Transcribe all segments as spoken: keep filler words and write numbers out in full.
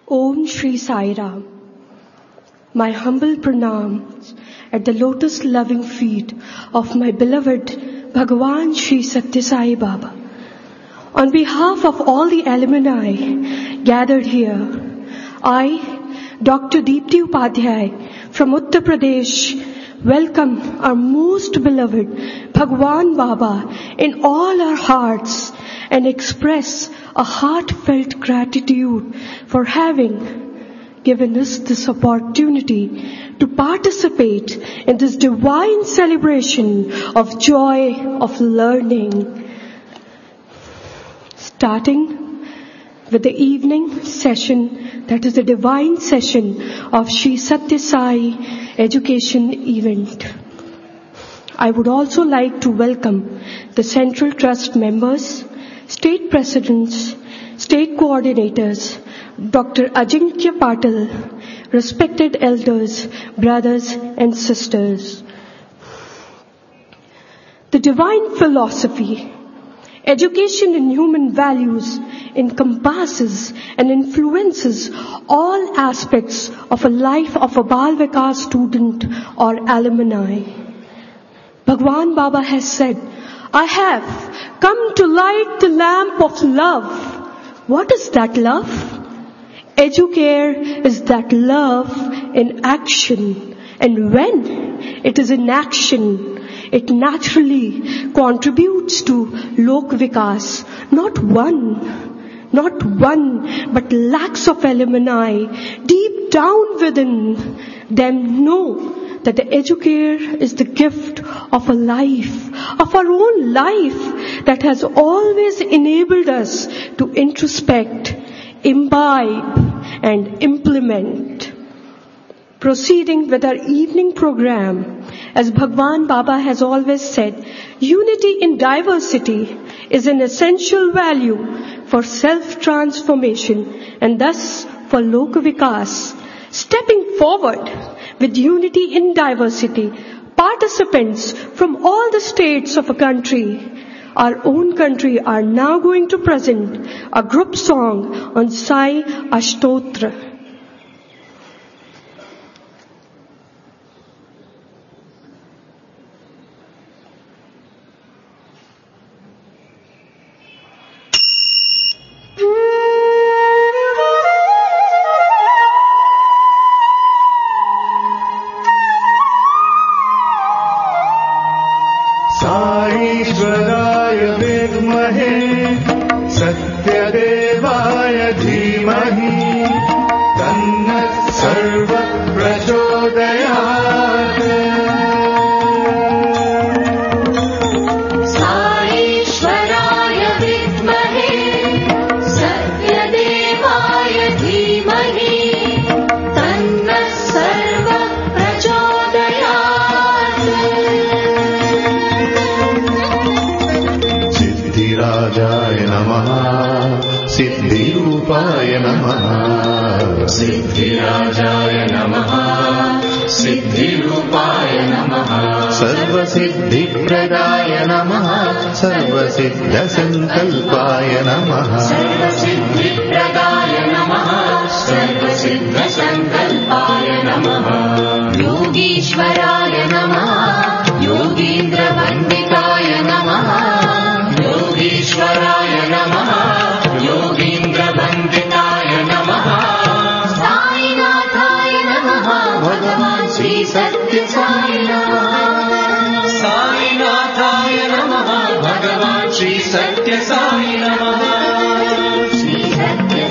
Om Shri Sai Ram. My humble pranams at the lotus-loving feet of my beloved Bhagavan Shri Satya Sai Baba. On behalf of all the alumni gathered here, I, Doctor Deepti Upadhyay from Uttar Pradesh, welcome our most beloved Bhagavan Baba in all our hearts and express a heartfelt gratitude for having given us this opportunity to participate in this divine celebration of joy of learning. Starting with the evening session, that is the divine session of Shri Satya Sai Education Event. I would also like to welcome the Central Trust members, State Presidents, State Coordinators, Doctor Ajinkya Patil, respected elders, brothers and sisters. The divine philosophy, education in human values, encompasses and influences all aspects of a life of a Bal Vikas student or alumni. Bhagavan Baba has said, I have come to light the lamp of love. What is that love? Educare is that love in action. And when it is in action, it naturally contributes to Lok Vikas. Not one, not one, but lakhs of alumni deep down within them know that the educare is the gift of a life, of our own life that has always enabled us to introspect, imbibe and implement. Proceeding with our evening program, as Bhagavan Baba has always said, unity in diversity is an essential value for self-transformation and thus for Lok Vikas. Stepping forward with unity in diversity, participants from all the states of a country, our own country, are now going to present a group song on Sai Ashtotra. सर्वसिद्धसंकल्पाय नमः सर्वसिद्धिप्रदाय नमः सर्वसिद्धसंकल्पाय नमः योगीश्वराय नमः योगीन्द्रवन्दिताय नमः योगीश्वराय नमः योगीन्द्रवन्दिताय नमः साईनाथाय नमः भगवान् श्री सत्य साई नमः साईनाथाय नमः भगवान् श्री सत्य साई नमः श्री सत्य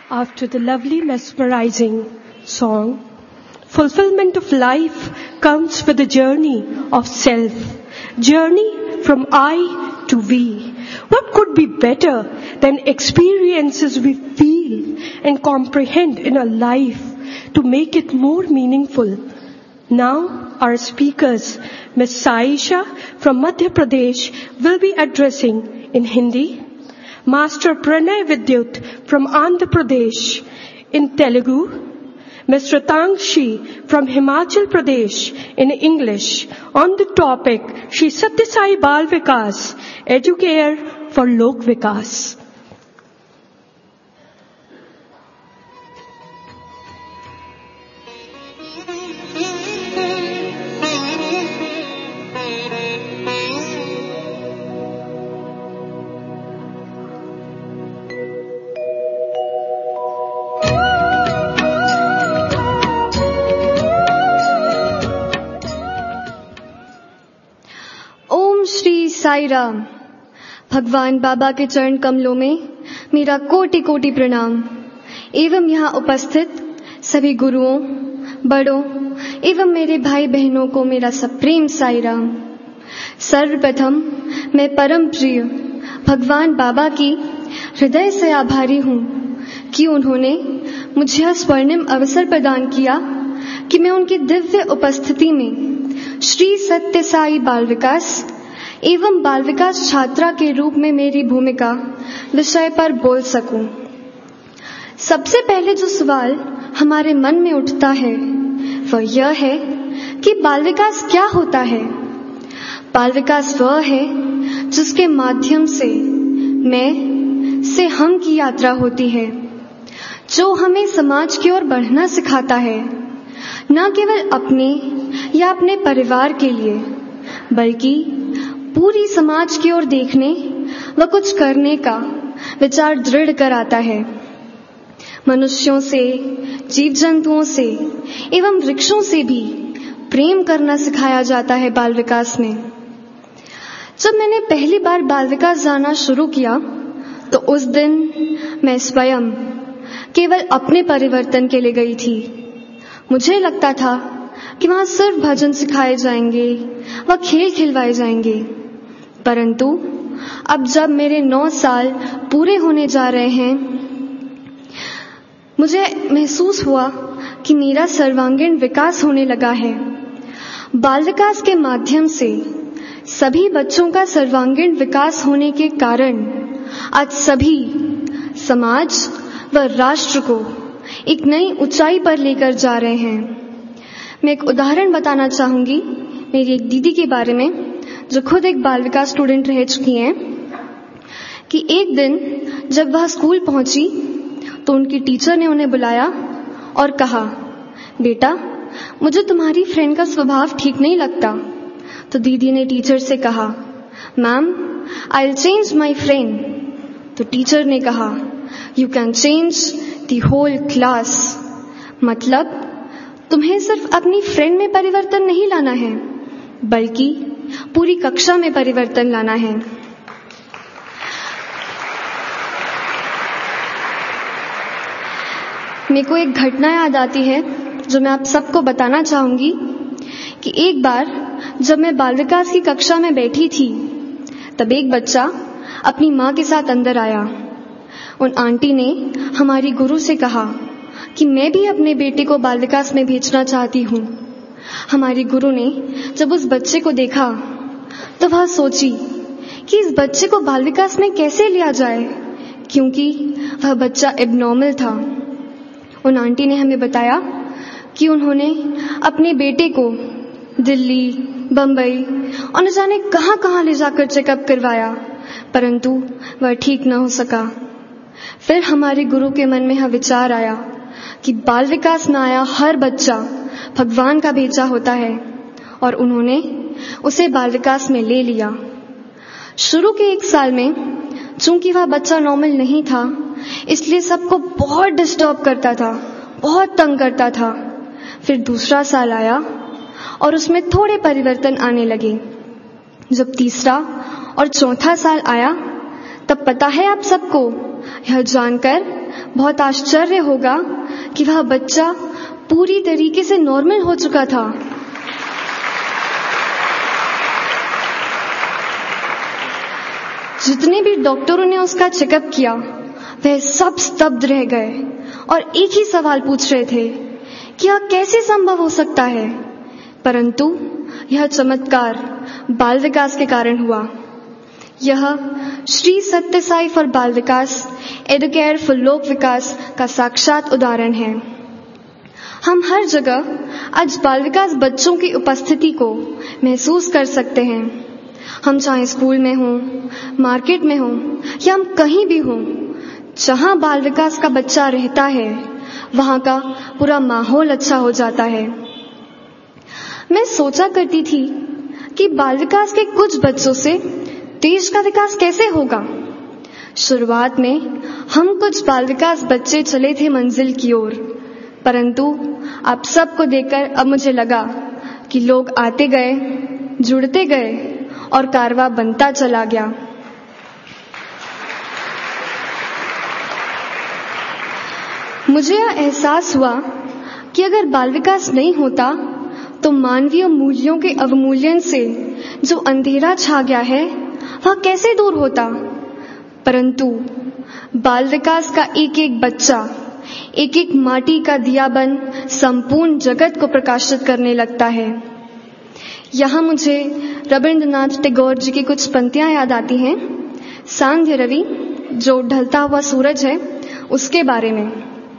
After the lovely mesmerizing song, fulfillment of life comes with the journey of self, journey from I to we. What could be better than experiences we feel and comprehend in our life to make it more meaningful? Now our speakers, Miss Saisha from Madhya Pradesh, will be addressing in Hindi, Master Pranay Vidyut from Andhra Pradesh in Telugu, Mister Tangshi from Himachal Pradesh in English on the topic Shri Satya Sai Bal Vikas, Educare for Lok Vikas. Sai Ram. भगवान बाबा के चरण कमलों में मेरा कोटि कोटि प्रणाम एवं यहाँ उपस्थित सभी गुरुओं, बड़ों एवं मेरे भाई बहनों को मेरा सप्रेम साई राम। सर्वप्रथम मैं परम प्रिय भगवान बाबा की हृदय से आभारी हूँ कि उन्होंने मुझे यह स्वर्णिम अवसर प्रदान किया कि मैं उनकी दिव्य उपस्थिति में श्री सत्य साई बाल विकास एवं बाल विकास छात्रा के रूप में मेरी भूमिका विषय पर बोल सकूं। सबसे पहले जो सवाल हमारे मन में उठता है वह यह है कि बाल विकास क्या होता है। बाल विकास वह है जिसके माध्यम से मैं से हम की यात्रा होती है, जो हमें समाज की ओर बढ़ना सिखाता है, न केवल अपने या अपने परिवार के लिए बल्कि पूरी समाज की ओर देखने व कुछ करने का विचार दृढ़ कराता है। मनुष्यों से, जीव जंतुओं से एवं वृक्षों से भी प्रेम करना सिखाया जाता है बाल विकास में। जब मैंने पहली बार बाल विकास जाना शुरू किया तो उस दिन मैं स्वयं केवल अपने परिवर्तन के लिए गई थी। मुझे लगता था कि वहां सिर्फ भजन सिखाए जाएंगे व खेल खिलवाए जाएंगे, परंतु अब जब मेरे नौ साल पूरे होने जा रहे हैं, मुझे महसूस हुआ कि मेरा सर्वांगीण विकास होने लगा है। बाल विकास के माध्यम से सभी बच्चों का सर्वांगीण विकास होने के कारण आज सभी समाज व राष्ट्र को एक नई ऊंचाई पर लेकर जा रहे हैं। मैं एक उदाहरण बताना चाहूंगी मेरी एक दीदी के बारे में, जो खुद एक बाल विकास स्टूडेंट रह चुकी हैं, कि एक दिन जब वह स्कूल पहुंची तो उनकी टीचर ने उन्हें बुलाया और कहा, बेटा मुझे तुम्हारी फ्रेंड का स्वभाव ठीक नहीं लगता। तो दीदी ने टीचर से कहा, ma'am I will change my friend. तो टीचर ने कहा, you can change the whole class. मतलब तुम्हें सिर्फ अपनी फ्रेंड में परिवर्तन नहीं लाना है बल्कि पूरी कक्षा में परिवर्तन लाना है। मेरे को एक घटना याद आती है जो मैं आप सबको बताना चाहूंगी कि एक बार जब मैं बाल विकास की कक्षा में बैठी थी तब एक बच्चा अपनी माँ के साथ अंदर आया। उन आंटी ने हमारी गुरु से कहा कि मैं भी अपने बेटे को बाल विकास में भेजना चाहती हूँ। हमारी गुरु ने जब उस बच्चे को देखा तो वह सोची कि इस बच्चे को बाल विकास में कैसे लिया जाए, क्योंकि वह बच्चा एबनॉर्मल था। उन आंटी ने हमें बताया कि उन्होंने अपने बेटे को दिल्ली, बंबई और न जाने कहां कहां ले जाकर चेकअप करवाया, परंतु वह ठीक न हो सका। फिर हमारे गुरु के मन में यह विचार आया कि बाल विकास में आया हर बच्चा भगवान का भेजा होता है, और उन्होंने उसे बाल विकास में ले लिया। शुरू के एक साल में चूंकि वह बच्चा नॉर्मल नहीं था, इसलिए सबको बहुत डिस्टर्ब करता था, बहुत तंग करता था। फिर दूसरा साल आया और उसमें थोड़े परिवर्तन आने लगे। जब तीसरा और चौथा साल आया तब पता है आप सबको, यह जानकर बहुत आश्चर्य होगा कि वह बच्चा पूरी तरीके से नॉर्मल हो चुका था। जितने भी डॉक्टरों ने उसका चेकअप किया वह सब स्तब्ध रह गए और एक ही सवाल पूछ रहे थे कि यह कैसे संभव हो सकता है, परंतु यह चमत्कार बाल विकास के कारण हुआ। यह श्री सत्य साई फॉर बाल विकास, एडुकेयर फॉर लोक विकास का साक्षात उदाहरण है। हम हर जगह आज बाल विकास बच्चों की उपस्थिति को महसूस कर सकते हैं। हम चाहे स्कूल में हों, मार्केट में हों या हम कहीं भी हों, जहां बाल विकास का बच्चा रहता है वहां का पूरा माहौल अच्छा हो जाता है। मैं सोचा करती थी कि बाल विकास के कुछ बच्चों से देश का विकास कैसे होगा। शुरुआत में हम कुछ बाल विकास बच्चे चले थे मंजिल की ओर, परंतु आप सबको देखकर अब मुझे लगा कि लोग आते गए, जुड़ते गए और कारवा बनता चला गया। मुझे यह एहसास हुआ कि अगर बाल विकास नहीं होता तो मानवीय मूल्यों के अवमूल्यन से जो अंधेरा छा गया है वह कैसे दूर होता। परंतु बाल विकास का एक एक बच्चा एक एक माटी का दिया बन संपूर्ण जगत को प्रकाशित करने लगता है। यहाँ मुझे रविंद्रनाथ टैगोर जी की कुछ पंक्तियां याद आती हैं। सांध्य रवि, जो ढलता हुआ सूरज है, उसके बारे में।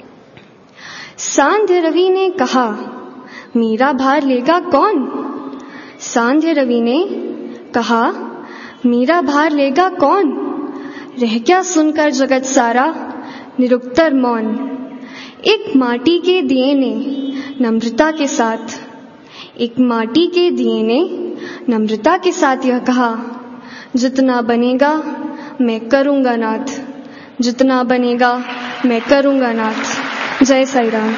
सांध्य रवि ने कहा, मेरा भार लेगा कौन। सांध्य रवि ने कहा, मेरा भार लेगा कौन। रह क्या सुनकर जगत सारा, निरुत्तर मौन। एक माटी के दिए ने नम्रता के साथ, एक माटी के दिए ने नम्रता के साथ यह कहा, जितना बनेगा मैं करूंगा नाथ, जितना बनेगा मैं करूंगा नाथ। जय साई राम।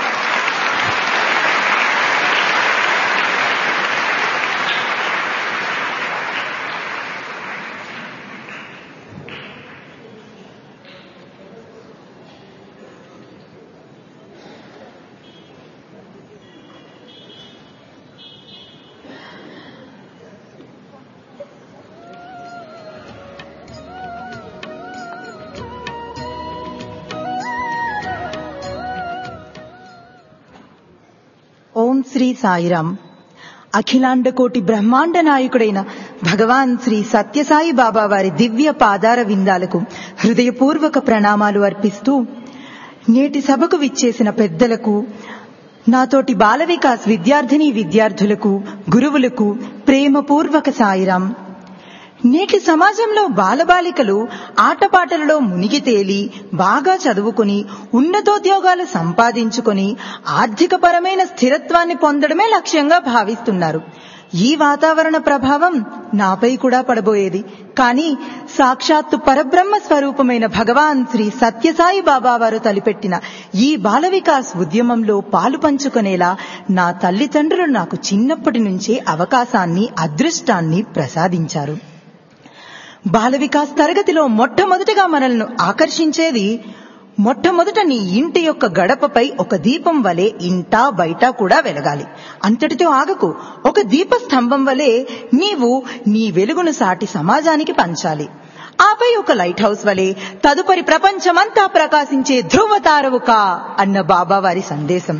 ఓం శ్రీ సాయిరాం. అఖిలాండ కోటి బ్రహ్మాండ నాయకుడైన భగవాన్ శ్రీ సత్యసాయి బాబా వారి దివ్య పాదార విందాలకు హృదయపూర్వక ప్రణామాలు అర్పిస్తూ, నేటి సభకు విచ్చేసిన పెద్దలకు, నాతోటి బాల వికాస్ విద్యార్థిని విద్యార్థులకు, గురువులకు ప్రేమపూర్వక సాయిరాం. నేటి సమాజంలో బాలబాలికలు ఆటపాటలలో మునిగి తేలి బాగా చదువుకుని ఉన్నతోద్యోగాలు సంపాదించుకుని ఆర్థికపరమైన స్థిరత్వాన్ని పొందడమే లక్ష్యంగా భావిస్తున్నారు. ఈ వాతావరణ ప్రభావం నాపై కూడా పడబోయేది. కానీ సాక్షాత్తు పరబ్రహ్మ స్వరూపమైన భగవాన్ శ్రీ సత్యసాయి బాబా వారు తలపెట్టిన ఈ బాల వికాస్ ఉద్యమంలో పాలు పంచుకునేలా నా తల్లిదండ్రులు నాకు చిన్నప్పటి నుంచే అవకాశాన్ని, అదృష్టాన్ని ప్రసాదించారు. బాల వికాస్ తరగతిలో మొట్టమొదటిగా మనల్ని ఆకర్షించేది, మొట్టమొదట నీ ఇంటి యొక్క గడపపై ఒక దీపం వలె ఇంటా బయట కూడా వెలగాలి. అంతటితో ఆగకు. ఒక దీప స్తంభం వలె నీవు నీ వెలుగును సాటి సమాజానికి పంచాలి. ఆపై ఒక లైట్ హౌస్ వలె తదుపరి ప్రపంచమంతా ప్రకాశించే ధ్రువతారవు కా అన్న బాబా వారి సందేశం.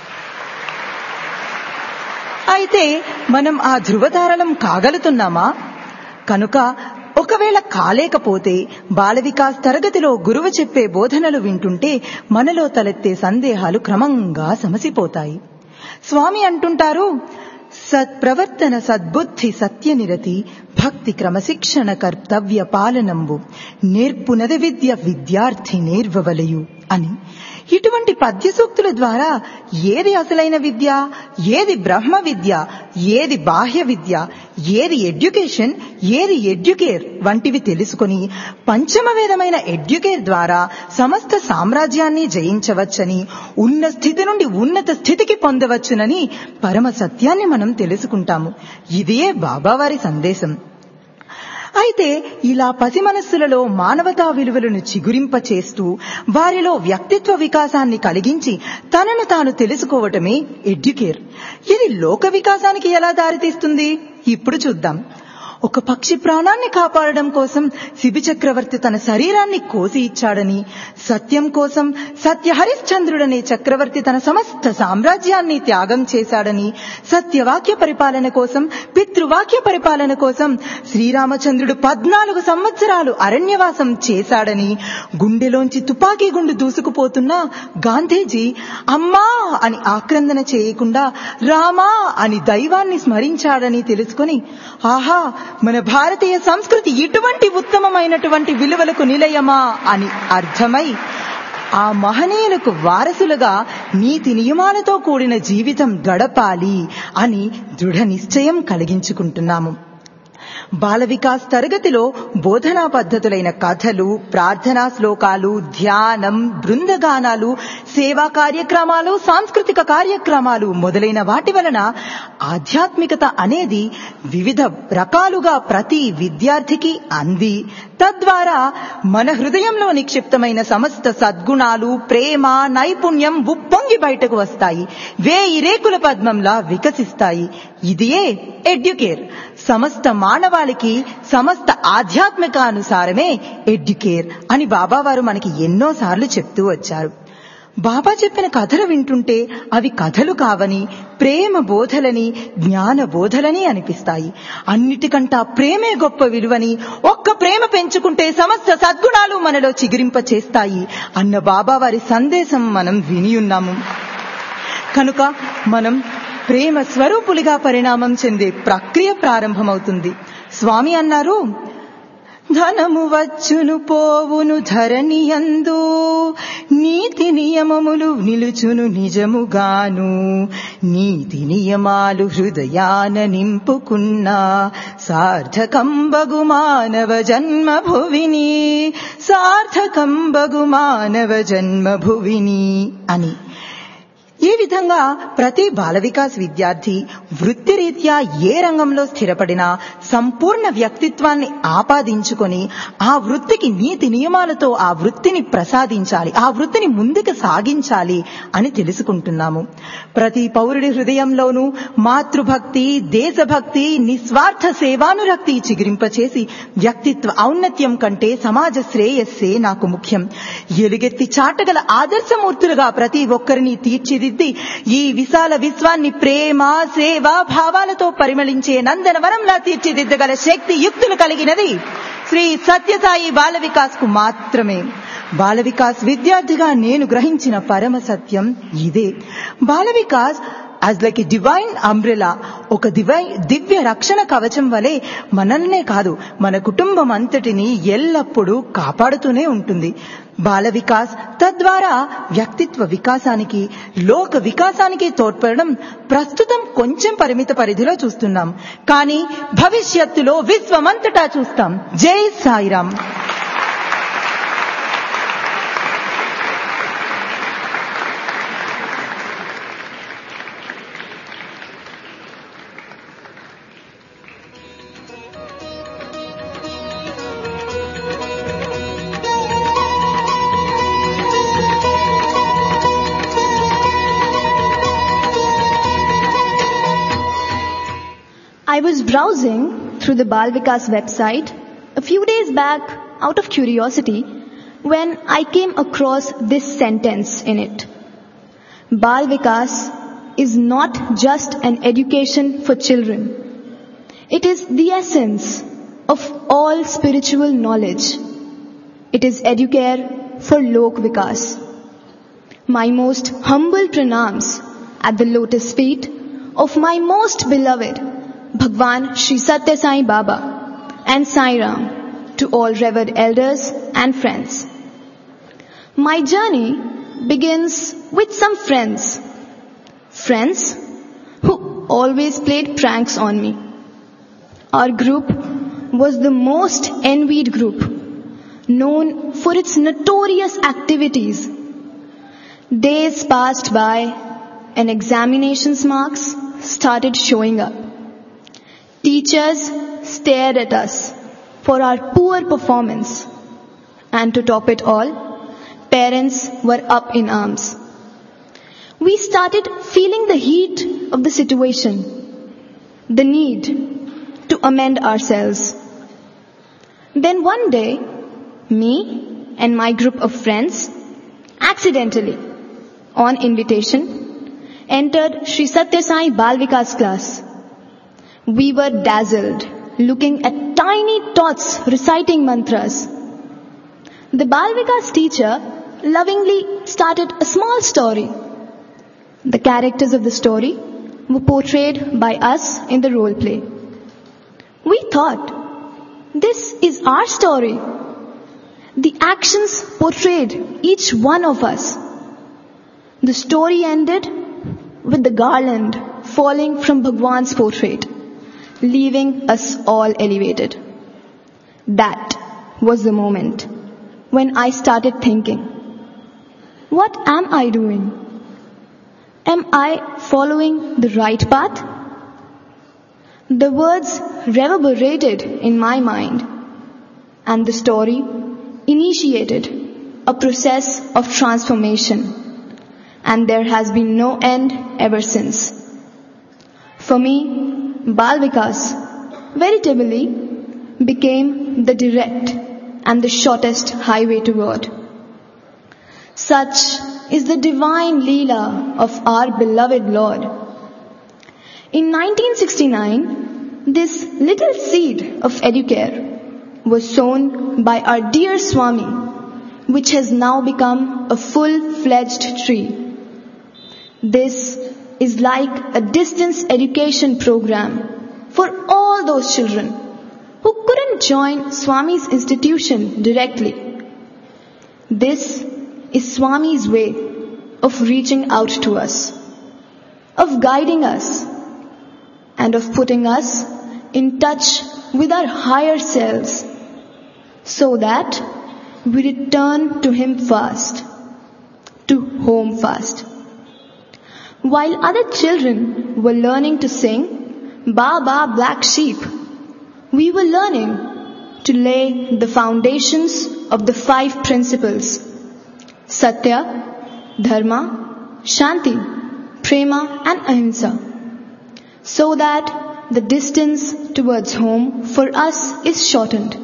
అయితే మనం ఆ ధ్రువతారలం కాగలుగుతున్నామా? కనుక ఒకవేళ కాలేకపోతే బాల వికాస్ తరగతిలో గురువు చెప్పే బోధనలు వింటుంటే మనలో తలెత్తే సందేహాలు క్రమంగా సమసిపోతాయి. స్వామి అంటుంటారు, సత్ప్రవర్తన సద్బుద్ధి సత్యనిరతి భక్తి క్రమశిక్షణ కర్తవ్య పాలనంబు నేర్పునది విద్య విద్యార్థి నేర్వవలయు అని. ఇటువంటి పద్య సూక్తుల ద్వారా ఏది అసలైన విద్య, ఏది బ్రహ్మ విద్య, ఏది బాహ్య విద్య, ఏది ఎడ్యుకేషన్, ఏది ఎడ్యుకేర్ వంటివి తెలుసుకుని పంచమ వేదమైన ఎడ్యుకేర్ ద్వారా సమస్త సామ్రాజ్యాన్ని జయించవచ్చని, ఉన్న స్థితి నుండి ఉన్నత స్థితికి పొందవచ్చునని పరమ సత్యాన్ని మనం తెలుసుకుంటాము. ఇదే బాబావారి సందేశం. అయితే ఇలా పసి మనస్సులలో మానవతా విలువలను చిగురింపచేస్తూ వారిలో వ్యక్తిత్వ వికాసాన్ని కలిగించి తనను తాను తెలుసుకోవటమే ఎడ్యుకేర్. ఇది లోక వికాసానికి ఎలా దారితీస్తుంది ఇప్పుడు చూద్దాం. ఒక పక్షి ప్రాణాన్ని కాపాడడం కోసం శిబి చక్రవర్తి తన శరీరాన్ని కోసి ఇచ్చాడని, సత్యం కోసం సత్య హరిశ్చంద్రుడనే చక్రవర్తి తన సమస్త సామ్రాజ్యాన్ని త్యాగం చేశాడని, సత్యవాక్య పరిపాలన కోసం పితృవాక్య పరిపాలన కోసం శ్రీరామచంద్రుడు పద్నాలుగు సంవత్సరాలు అరణ్యవాసం చేశాడని, గుండెలోంచి తుపాకీ గుండు దూసుకుపోతున్నా గాంధీజీ అమ్మా అని ఆక్రందన చేయకుండా రామా అని దైవాన్ని స్మరించాడని తెలుసుకొని, ఆహా మన భారతీయ సంస్కృతి ఇటువంటి ఉత్తమమైనటువంటి విలువలకు నిలయమా అని అర్థమై ఆ మహనీయులకు వారసులుగా నీతి నియమాలతో కూడిన జీవితం గడపాలి అని దృఢ నిశ్చయం కలిగించుకుంటున్నాము. బాల వికాస్ తరగతిలో బోధనా పద్ధతులైన కథలు, ప్రార్థనా శ్లోకాలు, ధ్యానం, బృందగానాలు, సేవా కార్యక్రమాలు, సాంస్కృతిక కార్యక్రమాలు మొదలైన వాటి వలన ఆధ్యాత్మికత అనేది వివిధ రకాలుగా ప్రతి విద్యార్థికి అంది తద్వారా మన హృదయంలో నిక్షిప్తమైన సమస్త సద్గుణాలు, ప్రేమ, నైపుణ్యం ఉప్పొంగి బయటకు వస్తాయి, వేయి రేకుల పద్మంలా వికసిస్తాయి. ఇదియే ఎడ్యుకేర్. సమస్త మానవాళికి సమస్త ఆధ్యాత్మిక అనుసారమే ఎడ్యుకేర్ అని బాబావారు మనకి ఎన్నోసార్లు చెప్తూ వచ్చారు. బాబా చెప్పిన కథలు వింటుంటే అవి కథలు కావని, ప్రేమ బోధలని, జ్ఞాన బోధలని అనిపిస్తాయి. అన్నిటికంటా ప్రేమే గొప్ప విలువని, ఒక్క ప్రేమ పెంచుకుంటే సమస్త సద్గుణాలు మనలో చిగురింప చేస్తాయి అన్న బాబావారి సందేశం మనం విని ఉన్నాము. కనుక మనం ప్రేమ స్వరూపులుగా పరిణామం చెందే ప్రక్రియ ప్రారంభమవుతుంది. స్వామి అన్నారు, ధనము వచ్చును పోవును ధరణియందు, నీతి నియమములు నిలుచును నిజముగాను, నీతి నియమాలు హృదయాన నింపుకున్నా సార్థకంబగు మానవ జన్మభువిని, సార్థకంబగు మానవ జన్మభువిని అని. ఈ విధంగా ప్రతి బాల వికాస్ విద్యార్థి వృత్తిరీత్యా ఏ రంగంలో స్థిరపడినా సంపూర్ణ వ్యక్తిత్వాన్ని ఆపాదించుకొని ఆ వృత్తికి నీతి నియమాలతో ఆ వృత్తిని ప్రసాదించాలి, ఆ వృత్తిని ముందుకు సాగించాలి అని తెలుసుకుంటున్నాము. ప్రతి పౌరుడి హృదయంలోనూ మాతృభక్తి, దేశభక్తి, నిస్వార్థ సేవానురక్తి చిగురింపచేసి వ్యక్తిత్వ ఔన్నత్యం కంటే సమాజ శ్రేయస్సే నాకు ముఖ్యం, ఎలుగెత్తి చాటగల ఆదర్శమూర్తులుగా ప్రతి ఒక్కరిని తీర్చిదిద్ది ఈ విశాల విశ్వాన్ని ప్రేమ, సేవ భావాలతో పరిమళించే నందనవనంలా తీర్చిదిద్దగల శక్తి యుక్తులు కలిగినది శ్రీ సత్యసాయి బాల వికాస్ కు మాత్రమే. బాల వికాస్ విద్యార్థిగా నేను గ్రహించిన పరమ సత్యం ఇదే. Bal Vikas as like a divine umbrella, ఒక దివై దివ్య రక్షణ కవచం వలె మనల్నే కాదు మన కుటుంబం అంతటిని ఎల్లప్పుడూ కాపాడుతూనే ఉంటుంది. బాల వికాస్ తద్వారా వ్యక్తిత్వ వికాసానికి, లోక వికాసానికి తోడ్పడడం ప్రస్తుతం కొంచెం పరిమిత పరిధిలో చూస్తున్నాం, కానీ భవిష్యత్తులో విశ్వమంతటా చూస్తాం. జై Sairam. I was browsing through the Bal Vikas website a few days back out of curiosity when I came across this sentence in it. Bal Vikas is not just an education for children. It is the essence of all spiritual knowledge. It is educare for Lok Vikas. My most humble pranams at the lotus feet of my most beloved Bhagwan Shri Satya Sai Baba and Sai Ram to all revered elders and friends. My journey begins with some friends. Friends who always played pranks on me. Our group was the most envied group, known for its notorious activities. Days passed by and examinations marks started showing up. Teachers stared at us for our poor performance. And to top it all, parents were up in arms. We started feeling the heat of the situation, the need to amend ourselves. Then one day, me and my group of friends accidentally, on invitation, entered Sri Satya Sai Bal Vikas class. We were dazzled, looking at tiny tots reciting mantras. The Bal Vikas teacher lovingly started a small story. The characters of the story were portrayed by us in the role play. We thought, this is our story. The actions portrayed each one of us. The story ended with the garland falling from Bhagwan's portrait, leaving us all elevated. That was the moment when I started thinking, what am I doing? Am I following the right path? The words reverberated in my mind, and the story initiated a process of transformation. And there has been no end ever since. For me, Bal Vikas veritably became the direct and the shortest highway to God. Such is the divine Leela of our beloved Lord. In nineteen sixty-nine, this little seed of Educare was sown by our dear Swami, which has now become a full-fledged tree. This is like a distance education program for all those children who couldn't join Swami's institution directly. This is Swami's way of reaching out to us, of guiding us, and of putting us in touch with our higher selves so that we return to Him fast, to home fast. While other children were learning to sing Ba Ba Black Sheep, we were learning to lay the foundations of the five principles: Satya, Dharma, Shanti, Prema and Ahimsa, so that the distance towards home for us is shortened.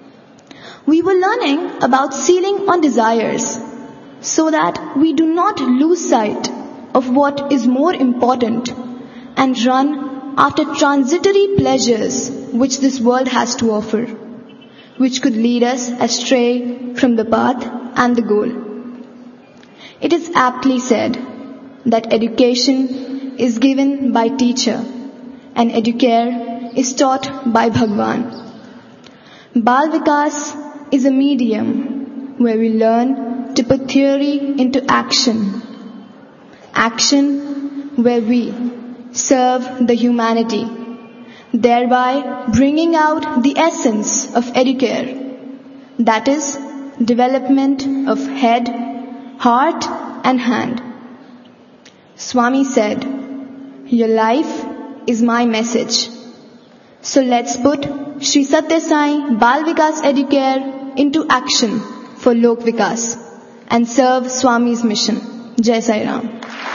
We were learning about sealing on desires so that we do not lose sight of what is more important and run after transitory pleasures which this world has to offer, which could lead us astray from the path and the goal. It is aptly said that education is given by teacher and educare is taught by Bhagwan. Bal Vikas is a medium where we learn to put theory into action. Action where we serve the humanity, thereby bringing out the essence of Educare, that is, development of head, heart and hand. Swami said, your life is my message. So let's put Sri Satya Sai Bal Vikas Educare into action for Lok Vikas and serve Swami's mission. Jai Sai Ram.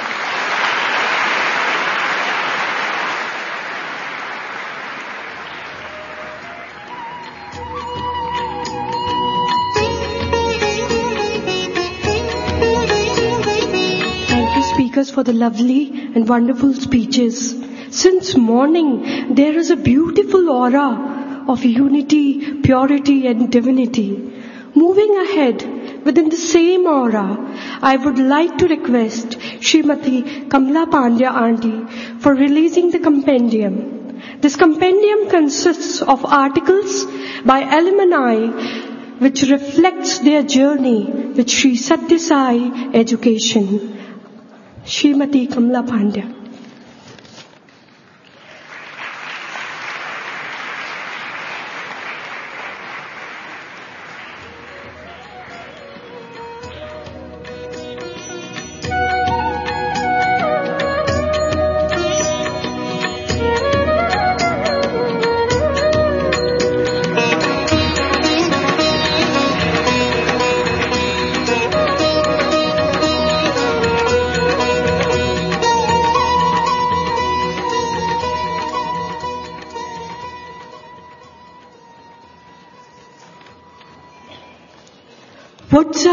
Speakers for the lovely and wonderful speeches. Since morning, there is a beautiful aura of unity, purity and divinity. Moving ahead within the same aura, I would like to request Srimati Kamla Pandya Aunty for releasing the compendium. This compendium consists of articles by alumni which reflects their journey with Sri Satya Sai Education. Srimati Kamla Pandya.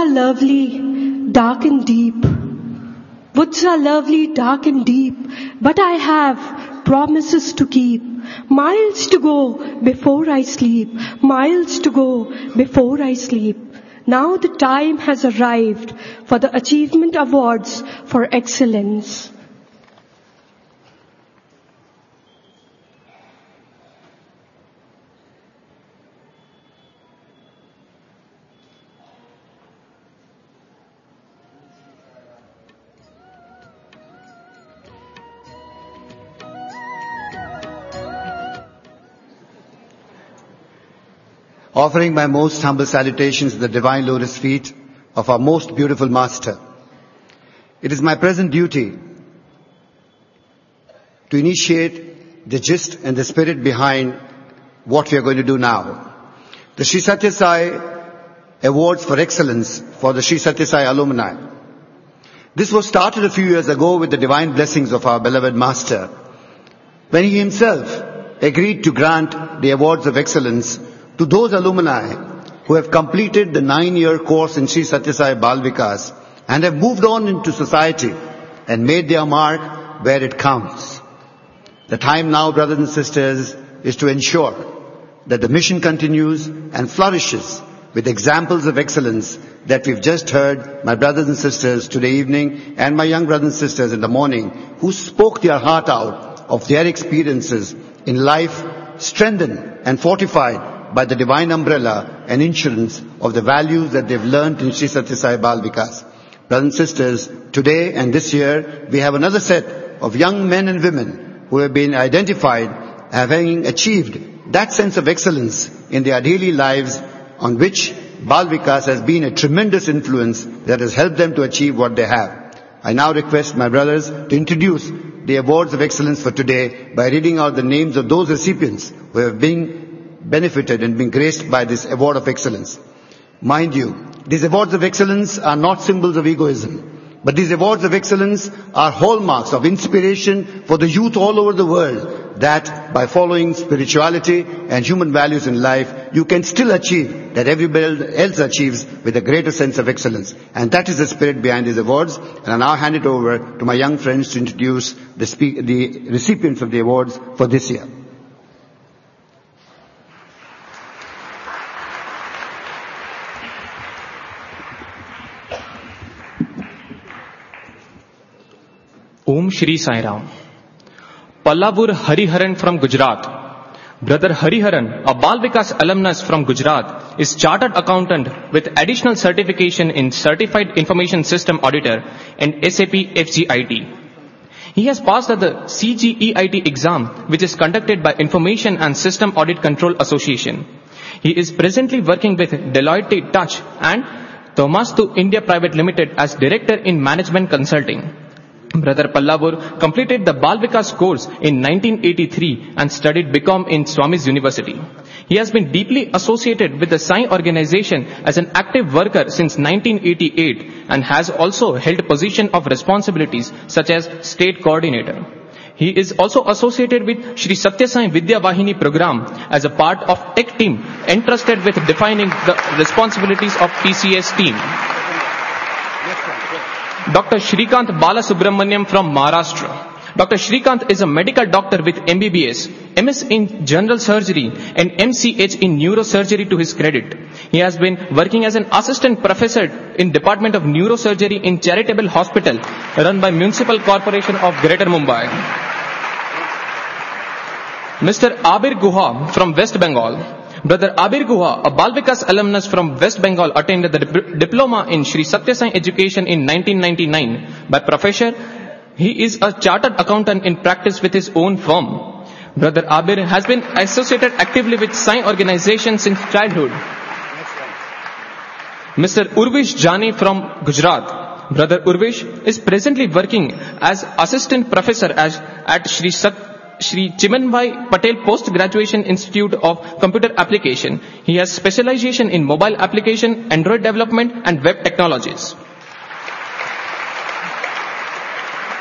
lovely, dark and deep. Woods are lovely, dark and deep, but I have promises to keep. Miles to go before I sleep, miles to go before I sleep. Now the time has arrived for the achievement awards for excellence. Offering my most humble salutations at the divine lotus feet of our most beautiful Master. It is my present duty to initiate the gist and the spirit behind what we are going to do now. The Sri Sathya Sai Awards for Excellence for the Sri Sathya Sai alumni. This was started a few years ago with the divine blessings of our beloved Master, when he himself agreed to grant the awards of excellence to those alumni who have completed the nine-year course in Sri Sathya Sai Bal Vikas and have moved on into society and made their mark where it counts. The time now, brothers and sisters, is to ensure that the mission continues and flourishes with examples of excellence that we've just heard my brothers and sisters today evening and my young brothers and sisters in the morning who spoke their heart out of their experiences in life, strengthened and fortified by the divine umbrella and insurance of the values that they've learned in Sri Sathya Sai Bal Vikas. Brothers and sisters, today and this year we have another set of young men and women who have been identified having achieved that sense of excellence in their daily lives on which Bal Vikas has been a tremendous influence that has helped them to achieve what they have. I now request my brothers to introduce the awards of excellence for today by reading out the names of those recipients who have been benefited and been graced by this award of excellence. Mind you, these awards of excellence are not symbols of egoism, but these awards of excellence are hallmarks of inspiration for the youth all over the world that by following spirituality and human values in life, you can still achieve that everybody else achieves with a greater sense of excellence. And that is the spirit behind these awards. And I now hand it over to my young friends to introduce the, spe- the recipients of the awards for this year. Om Shri Sai Ram. Pallavur Hariharan from Gujarat. Brother Hariharan, a Bal Vikas alumnus from Gujarat, is chartered accountant with additional certification in Certified Information System Auditor and S A P F G I T. He has passed the C G E I T exam, which is conducted by Information and System Audit Control Association. He is presently working with Deloitte Touch and Thomastu India Private Limited as Director in Management Consulting. Brother Pallavur completed the Bal Vikas course in nineteen eighty-three and studied B Com in Swami's University. He has been deeply associated with the Sai organization as an active worker since nineteen eighty-eight and has also held position of responsibilities such as state coordinator. He is also associated with Sri Sathya Sai Vidya Vahini program as a part of tech team entrusted with defining the responsibilities of T C S team. Doctor Shrikant Balasubramaniam from Maharashtra. Doctor Shrikant is a medical doctor with M B B S, M S in General Surgery and M C H in Neurosurgery to his credit. He has been working as an assistant professor in Department of Neurosurgery in Charitable Hospital run by Municipal Corporation of Greater Mumbai. Mister Abir Guha from West Bengal. Brother Abir Guha, a Bal Vikas alumnus from West Bengal, attained the dip- diploma in Sri Sathya Sai Education in nineteen ninety-nine. By profession, he is a chartered accountant in practice with his own firm. Brother Abir has been associated actively with Sai organization since childhood. Mister Urvish Jani from Gujarat. Brother Urvish is presently working as assistant professor as, at Sri Sat Shri Chimanbhai Patel Post-Graduation Institute of Computer Application. He has specialization in mobile application, Android development and web technologies.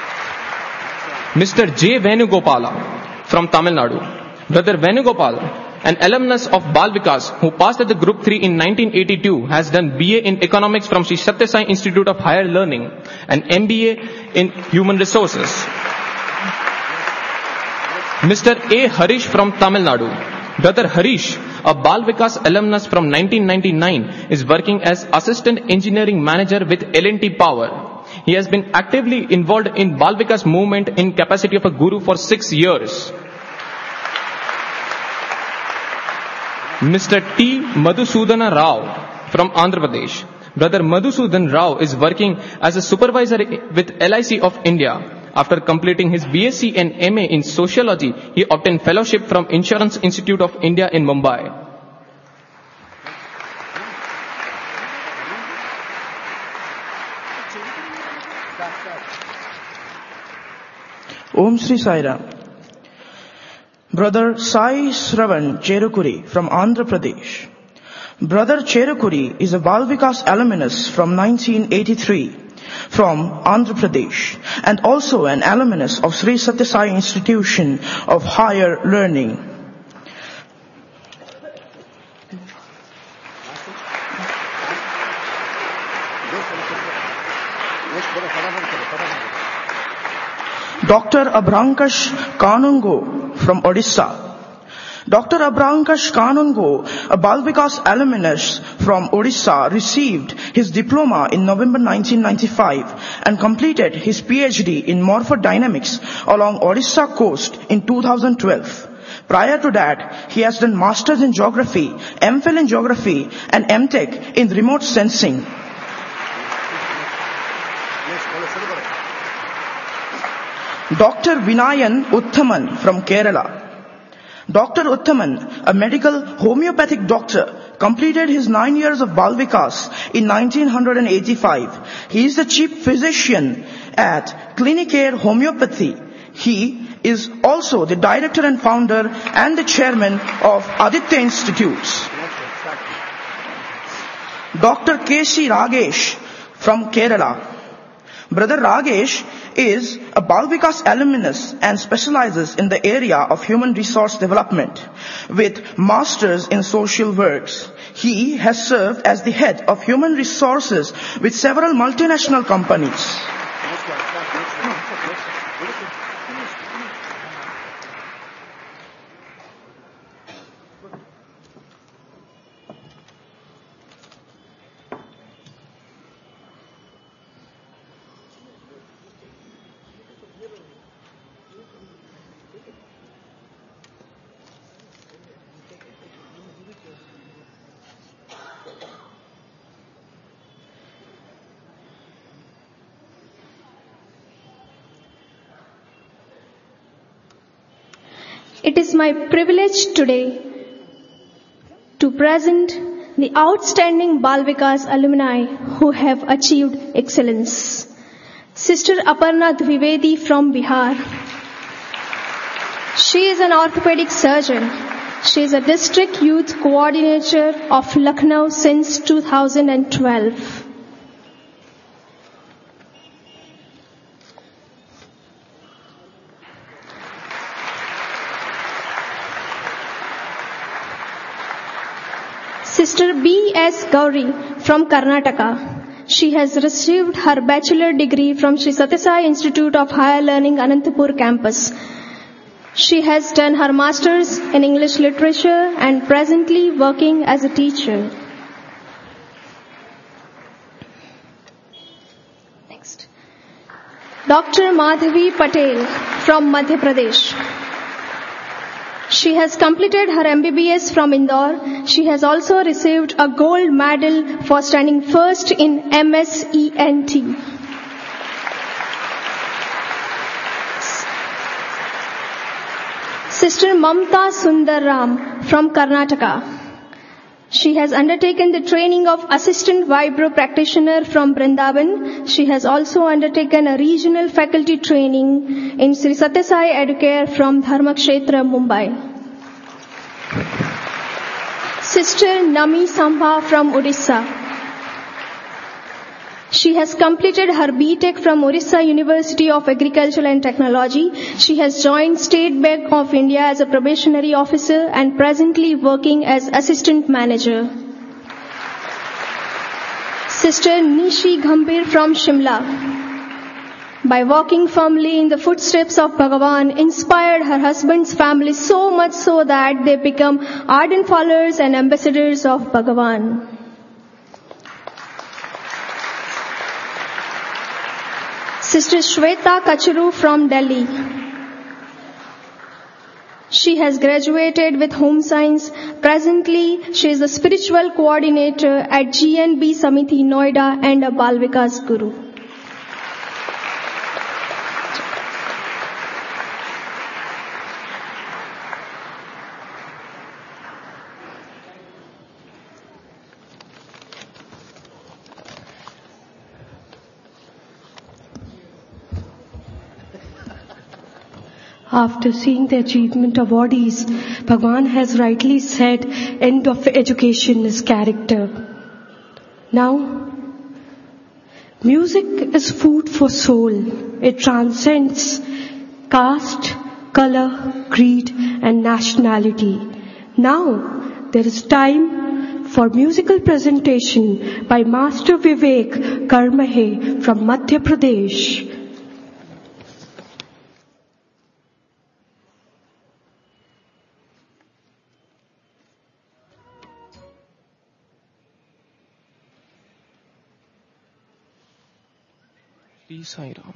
Mister J. Venugopala from Tamil Nadu. Brother Venugopal an alumnus of Bal Vikas who passed at the Group three in nineteen eighty-two, has done B A in Economics from Sri Satya Sai Institute of Higher Learning and M B A in Human Resources. Mister A. Harish from Tamil Nadu. Brother Harish, a Bal Vikas alumnus from nineteen ninety-nine, is working as Assistant Engineering Manager with L and T Power. He has been actively involved in Bal Vikas movement in capacity of a guru for six years. Mister T. Madhusudana Rao from Andhra Pradesh. Brother Madhusudan Rao is working as a supervisor with L I C of India. After completing his B Sc and M A in Sociology, he obtained fellowship from Insurance Institute of India in Mumbai. Om Shri Sai Ram. Brother Sai Sravan Cherukuri from Andhra Pradesh. Brother Cherukuri is a Bal Vikas alumnus from nineteen eighty-three from Andhra Pradesh and also an alumnus of Sri Satya Sai Institution of Higher Learning. Doctor Abrankash Kanungo from Odisha. Doctor Abrankash Kanungo, a Bal Vikas alumnus from Odisha, received his diploma in November nineteen ninety-five and completed his PhD in morphodynamics along Odisha coast in two thousand twelve. Prior to that, he has done Masters in Geography, MPhil in Geography and MTech in Remote Sensing. Doctor Vinayan Utthaman from Kerala. Doctor Utthaman, a medical homeopathic doctor, completed his nine years of Bal Vikas in nineteen eighty-five. He is the chief physician at Clinicare Homeopathy. He is also the director and founder and the chairman of Aditya Institutes. Doctor K C Ragesh from Kerala. Brother Ragesh is a Bal Vikas alumnus and specializes in the area of human resource development with masters in social works. He has served as the head of human resources with several multinational companies. It is my privilege today to present the outstanding Bal Vikas alumni who have achieved excellence. Sister Aparna Dwivedi from Bihar. She is an orthopedic surgeon. She is a district youth coordinator of Lucknow since two thousand twelve. Sister B S Gauri from Karnataka. She has received her bachelor degree from Sri Satya Sai Institute of Higher Learning, Anantapur campus. She has done her masters in English literature and presently working as a teacher. Next. Doctor Madhavi Patel from Madhya Pradesh. She has completed her M B B S from Indore. She has also received a gold medal for standing first in M S E N T. Sister Mamta Sundaram from Karnataka. She has undertaken the training of assistant vibro practitioner from Vrindavan. She has also undertaken a regional faculty training in Sri Satya Sai Educare from Dharmakshetra, Mumbai. Sister Nami Sambha from Odisha. She has completed her B Tech from Orissa University of Agriculture and Technology. She has joined State Bank of India as a probationary officer and presently working as assistant manager. Sister Nishi Gambhir from Shimla, by walking firmly in the footsteps of Bhagavan, inspired her husband's family so much so that they become ardent followers and ambassadors of Bhagavan. Sister Shweta Kacharu from Delhi. She has graduated with home science. Presently, she is the spiritual coordinator at G N B Samiti Noida and a Bal Vikas Guru. After seeing the achievement awardees, Bhagavan has rightly said, end of education is character. Now, music is food for soul. It transcends caste, color, creed and nationality. Now, there is time for musical presentation by Master Vivek Karmahe from Madhya Pradesh. Shri Sai Ram.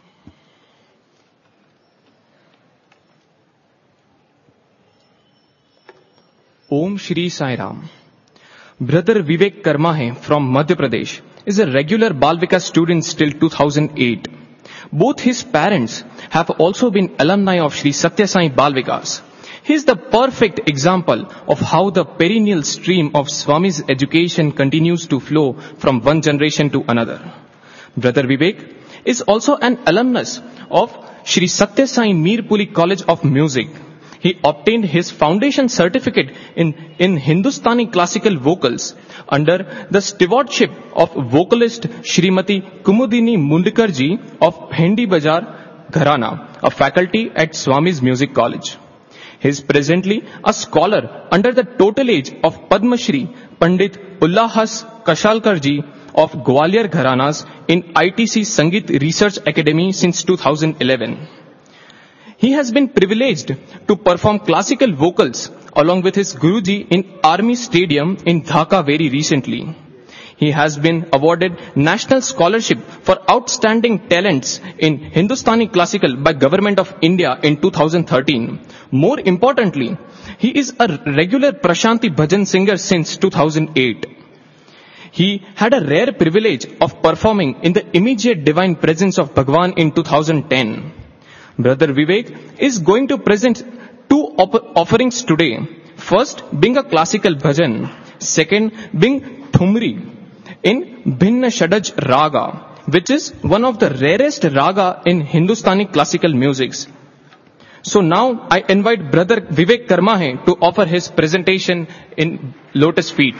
Om Shri Sai Ram. Brother Vivek Karmahe from Madhya Pradesh is a regular Bal Vikas student till two thousand eight. Both his parents have also been alumni of Shri Satya Sai Bal Vikas. He is the perfect example of how the perennial stream of Swami's education continues to flow from one generation to another. Brother Vivek is also an alumnus of Shri Satya Sai Mirpuli College of Music. He obtained his foundation certificate in, in Hindustani classical vocals under the stewardship of vocalist Shrimati Kumudini Mundikarji of Hendi Bazaar Gharana, a faculty at Swami's Music College. He is presently a scholar under the tutelage of Padma Shri Pandit Ullahas Kashalkarji of Gwalior Gharanas in I T C Sangeet Research Academy since two thousand eleven. He has been privileged to perform classical vocals along with his Guruji in Army Stadium in Dhaka very recently. He has been awarded National Scholarship for Outstanding Talents in Hindustani Classical by Government of India in two thousand thirteen. More importantly, he is a regular Prashanti Bhajan singer since two thousand eight. He had a rare privilege of performing in the immediate divine presence of Bhagavan in two thousand ten. Brother Vivek is going to present two op- offerings today. First, being a classical bhajan. Second, being thumri in Bhinna Shadaj Raga, which is one of the rarest raga in Hindustani classical musics. So now I invite Brother Vivek Karmahe to offer his presentation in Lotus Feet.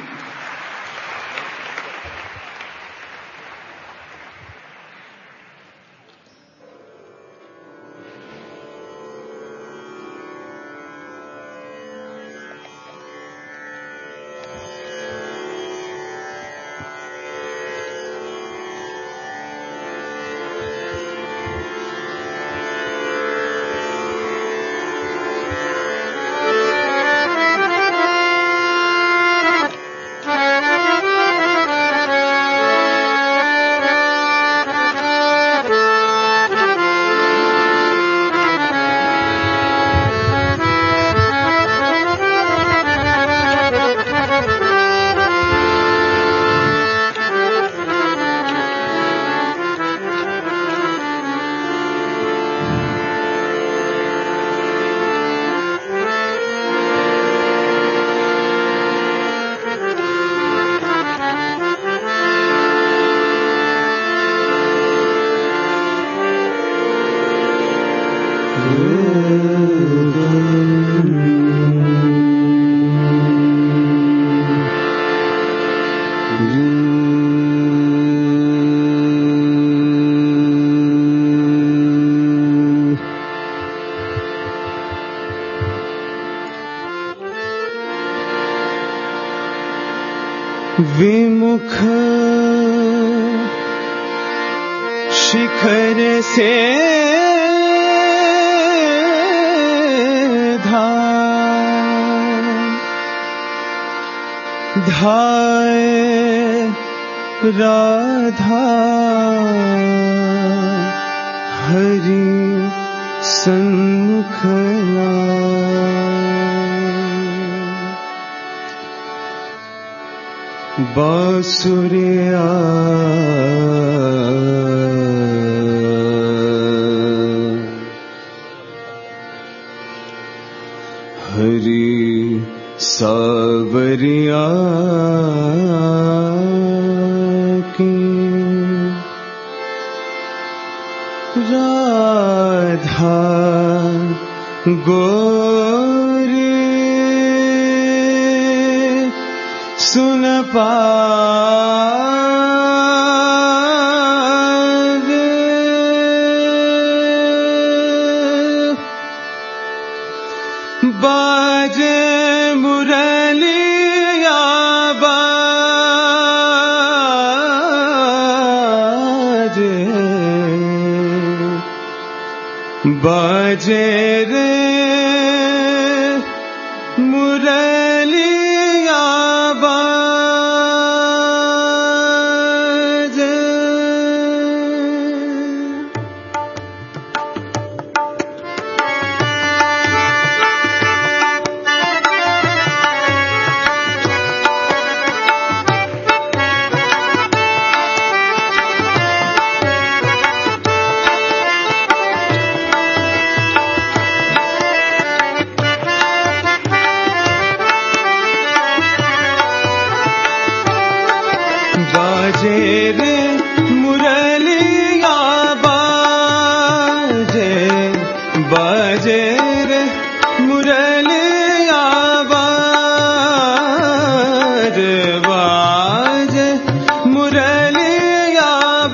विमुख शिखर से धाए राधा हरि सन्मुख बांसुरिया हरि सावरिया की राधा गोरी सुन पावे बाजे मुरलिया बाजे बाजे रे मुरलिया बाजे बाजे रे मुरलिया बाजे बाजे रे मुरलिया बाजे बाजे मुरलिया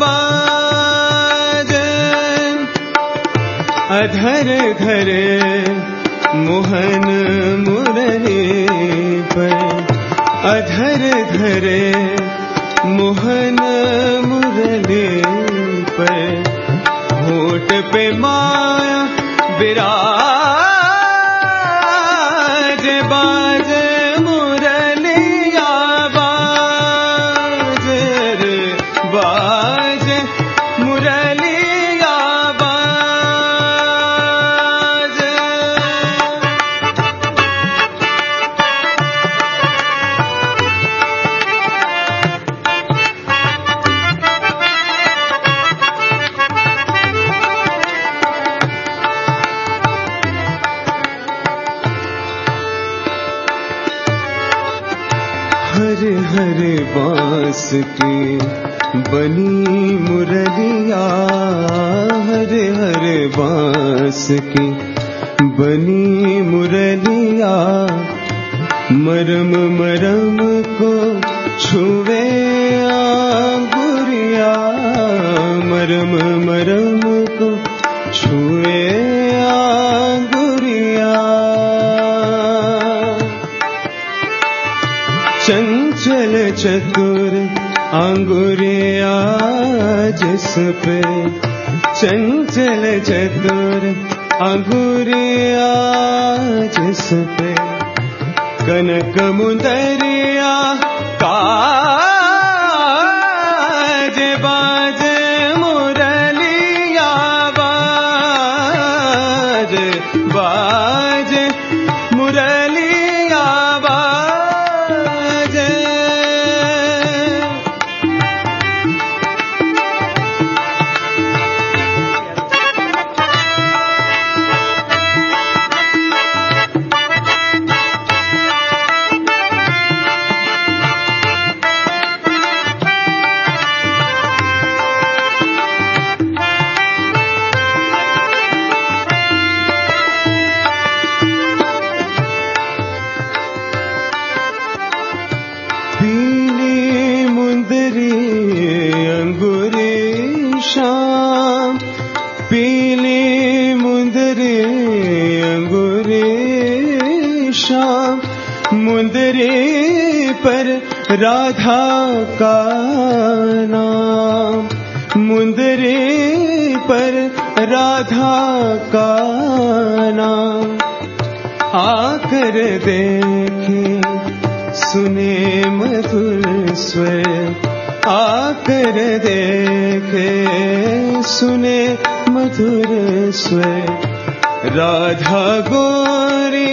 बाजे अधर धरे मोहन मुरली पर अधर धरे मोहन मुरली पे होठ पे माया विराज बाजे मुरलिया बाजे रे बाजे मुरलिया बाजे हरे हरे बांस की बनी मुरलिया हरे हरे बांस की बनी मुरलिया मरम मरम को छुए आंगुरिया मरम मरम को छुए आंगुरिया चंचल चतुर अंगुरिया जिस पे चंचल चतुर अंगुरिया जिस पे कनक मुंदरिया काज बाजे मुरलिया बाजे बाजे मुरलिया बाजे मुंदरी पर राधा का नाम, मुंदरी पर राधा का नाम, आकर देखे सुने मधुर स्वर, आकर देखे सुने मधुर स्वर, राधा गोरी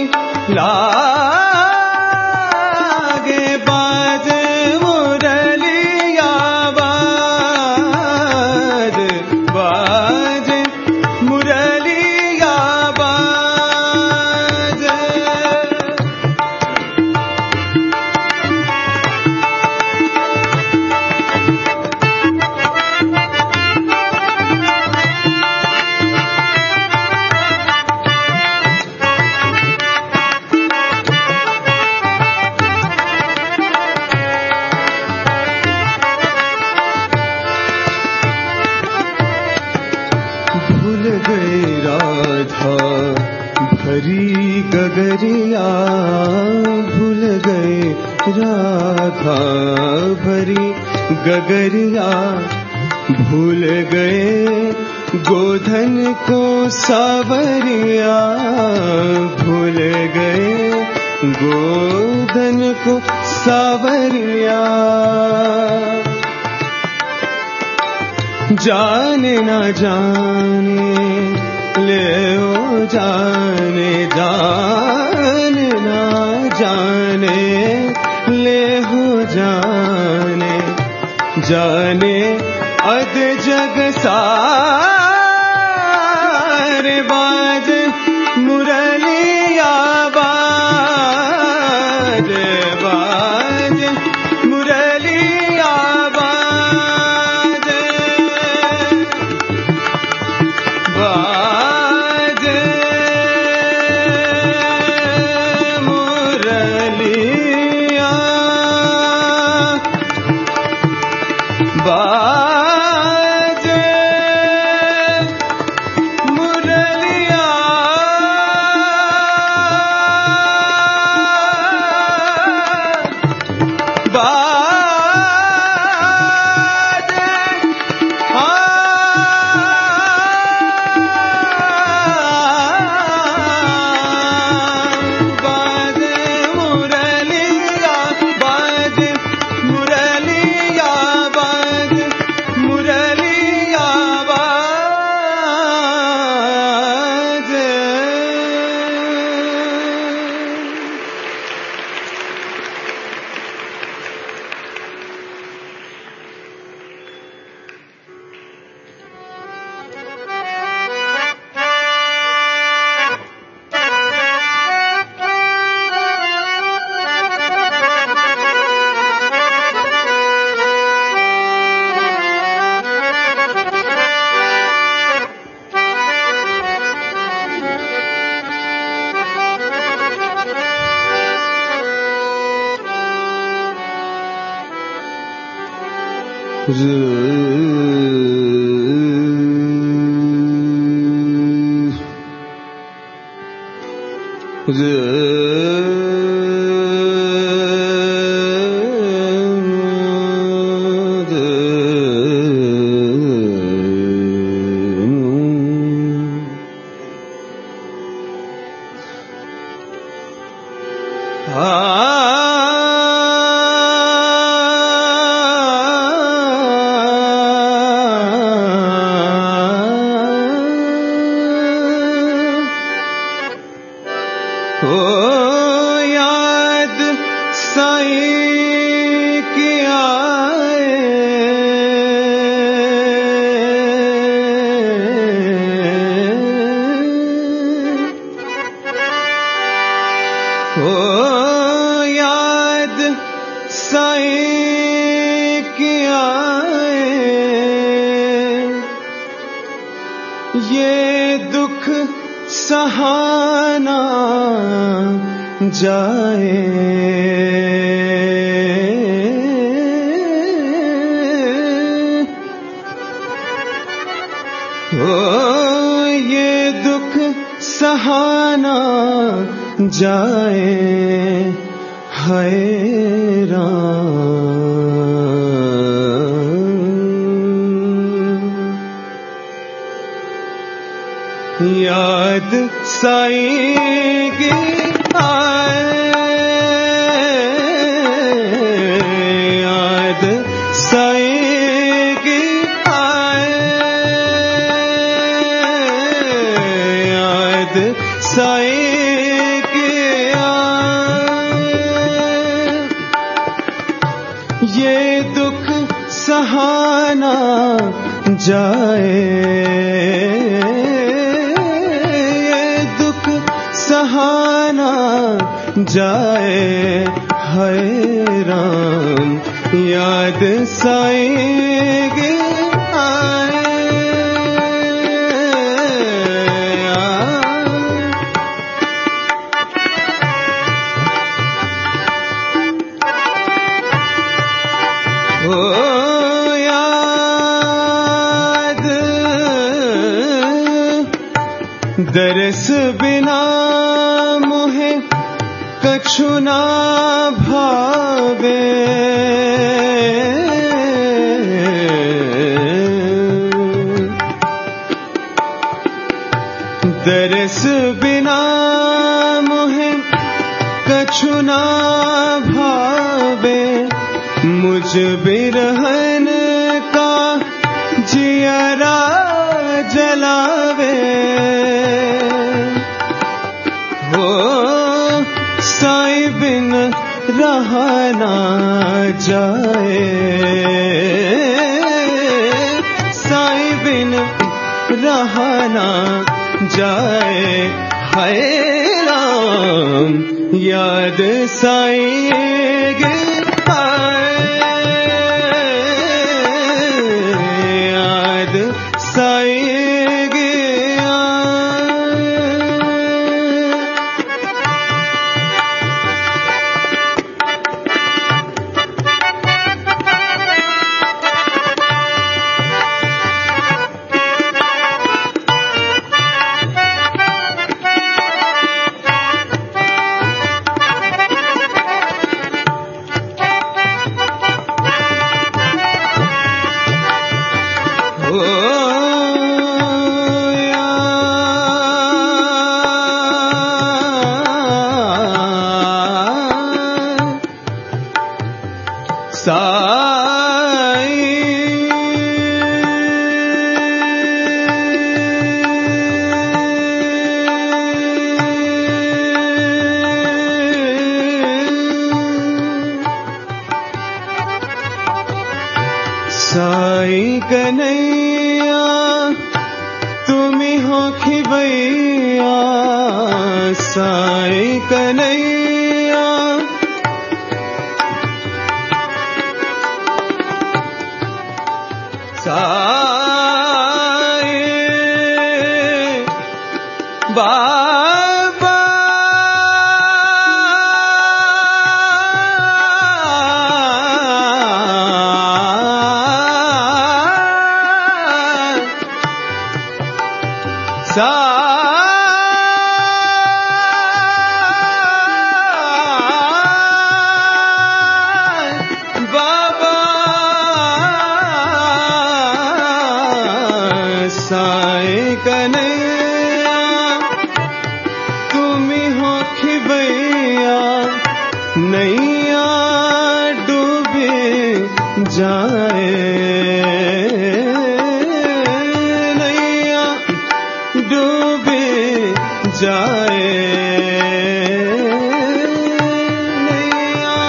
लागे बाज मुरलिया, बाज बाज मुरलिया बाज। भरी गगरिया भूल गए राधा, भरी गगरिया भूल गए गोधन को सावरिया, भूल गए गोधन को सावरिया। जाने ना जाने ले ओ जाने, जाने ना जाने ले हो जाने, जाने अद जग सारे बाज मुरलिया, बाज बाज मुरलिया बाज, बाज मुरलिया, बाज मुरलिया, बाज बाज मुरलिया, बाज मुरलिया, बाज मुरलिया बाज। ओ याद साईं की आए, ओ याद साईं की आए, ये दुख सहाना जाए, ओ ये दुख सहाना जाए, हाय राम। याद साईं की आए, याद साईं की आए, याद साईं की आए। ये दुख सहाना जाए, सहाना जाए, हाय राम। याद साईं की आए, ओ याद दरस बिना मोहे कछु ना भावे, दरस बिना मोहे कछु ना भावे। मुझ बिरहन का जियरा जलावे, हो साईं बिन रहा ना जाए, साईं बिन रहा ना जाए, हाय राम। याद साईं की आए, याद साईं की साईं कन्हैया तुमी हो खिवैया, साईं कन्हैया साईं बाबा साईं कन्हैया तुमी हो खिवैया, नैया डूबे जाए, नैया डूबे जाए, नैया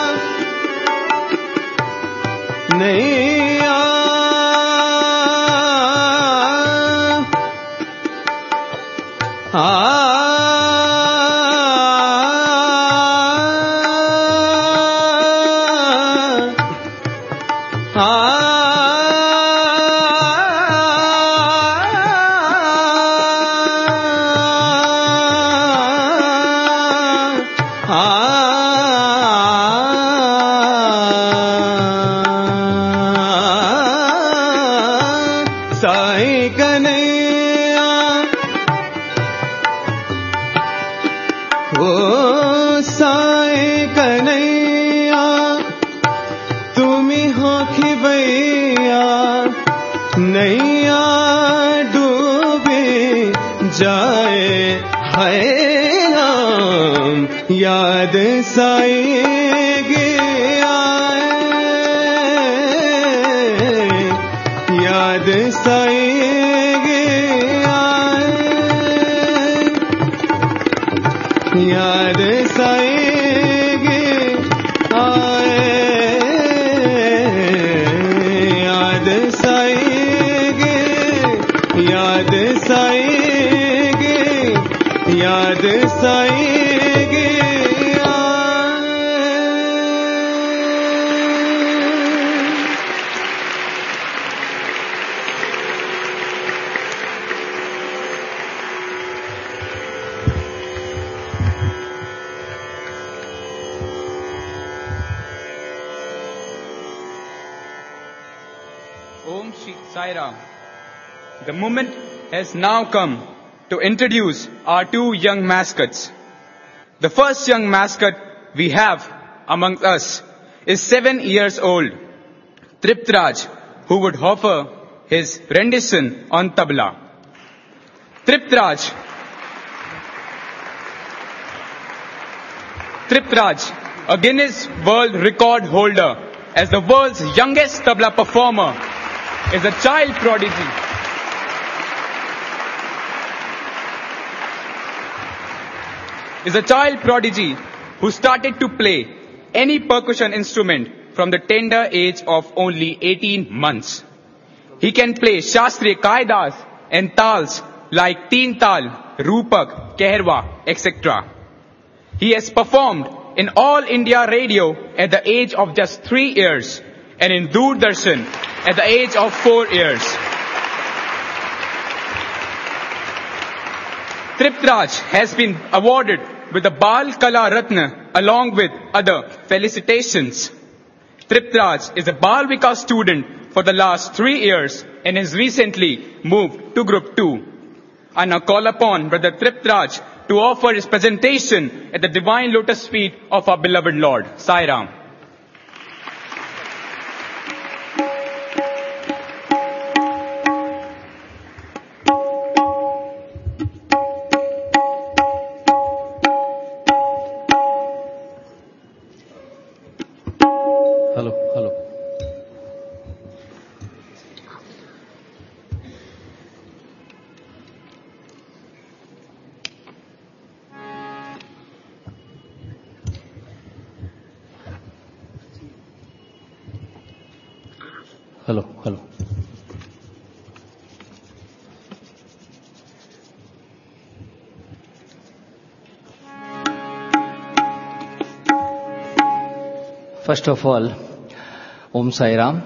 नैया आ साईं कन्हैया जाए हाय हम याद साईं गे आए याद साईं गे आए याद साईं गे आए याद साईं गे याद साईं गे याद साईं गे Om Shri Sai Ram. The moment has now come to introduce our two young mascots. The first young mascot we have among us is seven years old, Triptraj, who would offer his rendition on tabla. Triptraj. Triptraj, a Guinness World Record holder as the world's youngest tabla performer, is a child prodigy. Is a child prodigy who started to play any percussion instrument from the tender age of only eighteen months. He can play Shastriya Kaidas and tals like Teen Tal, Rupak, Kehrwa, et cetera. He has performed in All India Radio at the age of just three years and in Doordarshan at the age of four years. Triptraj has been awarded with the Bal Kala Ratna along with other felicitations. Triptraj is a Bal Vikas student for the last three years and has recently moved to Group two. I now call upon Brother Triptraj to offer his presentation at the Divine Lotus Feet of our beloved Lord. Sai Ram. Hello, hello. Hello, hello. First of all, Om Sai Ram.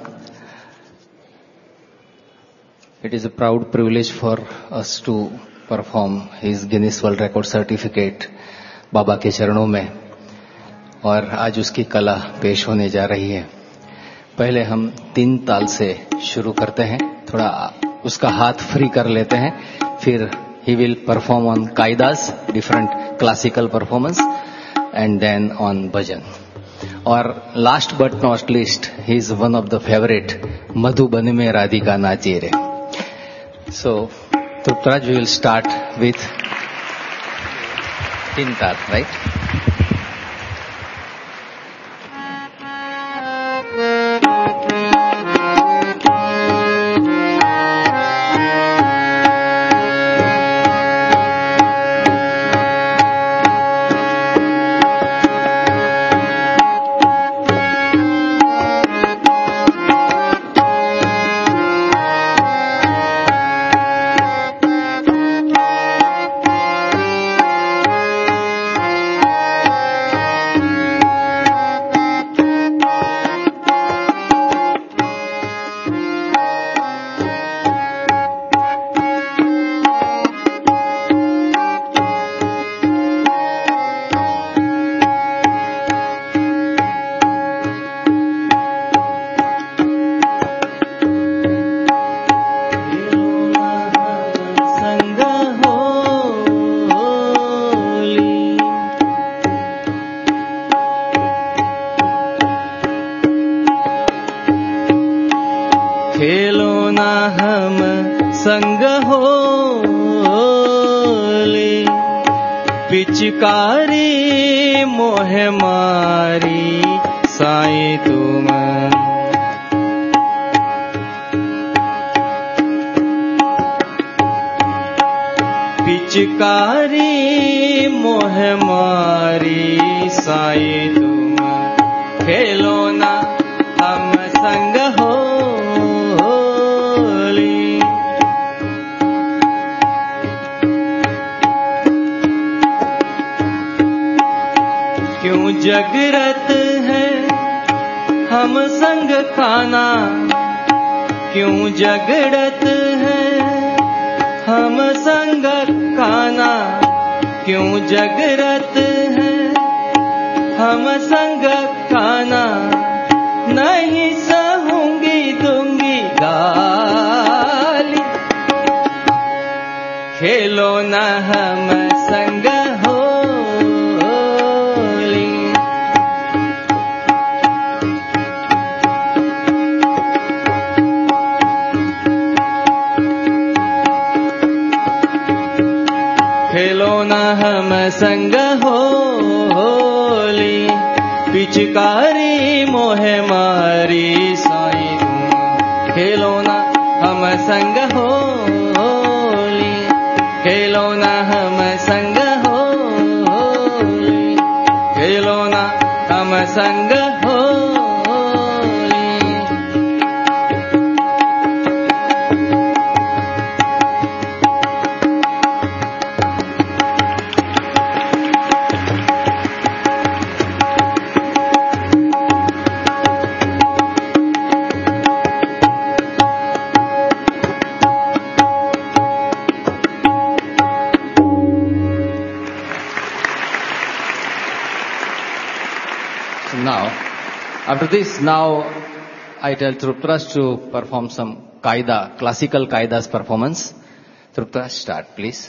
It is a proud privilege for us to perform his Guinness World Record certificate बाबा के चरणों में, और आज उसकी कला पेश होने जा रही है. पहले हम तीन ताल से शुरू करते हैं, थोड़ा उसका हाथ फ्री कर लेते हैं, फिर he will perform on kaidas, different classical performance, and then on bhajan. और last but not least, he is one of the favorite, Madhuban में राधिका नाची रे. So, Triptraj, we will start with तीन ताल, right? पिचकारी मोहे मारी साईं तुम पिचकारी मोहे मारी साईं तुम खेलो ना हम संग होली क्यों जगरत है हम संग खाना क्यों जगड़त है हम संग खाना क्यों जगरत है हम संग खाना नहीं सहूंगी दूंगी गाली खेलो न हम संग होली खेलो न हम संग होली पिचकारी मोहे मारी साईं तुम खेलो ना हम संग होली खेलो ना हम संग होली खेलो ना हम संग Holi Now, after this, now I tell Truptras to perform some Qaida, classical Qaidas performance. Truptras, start, please.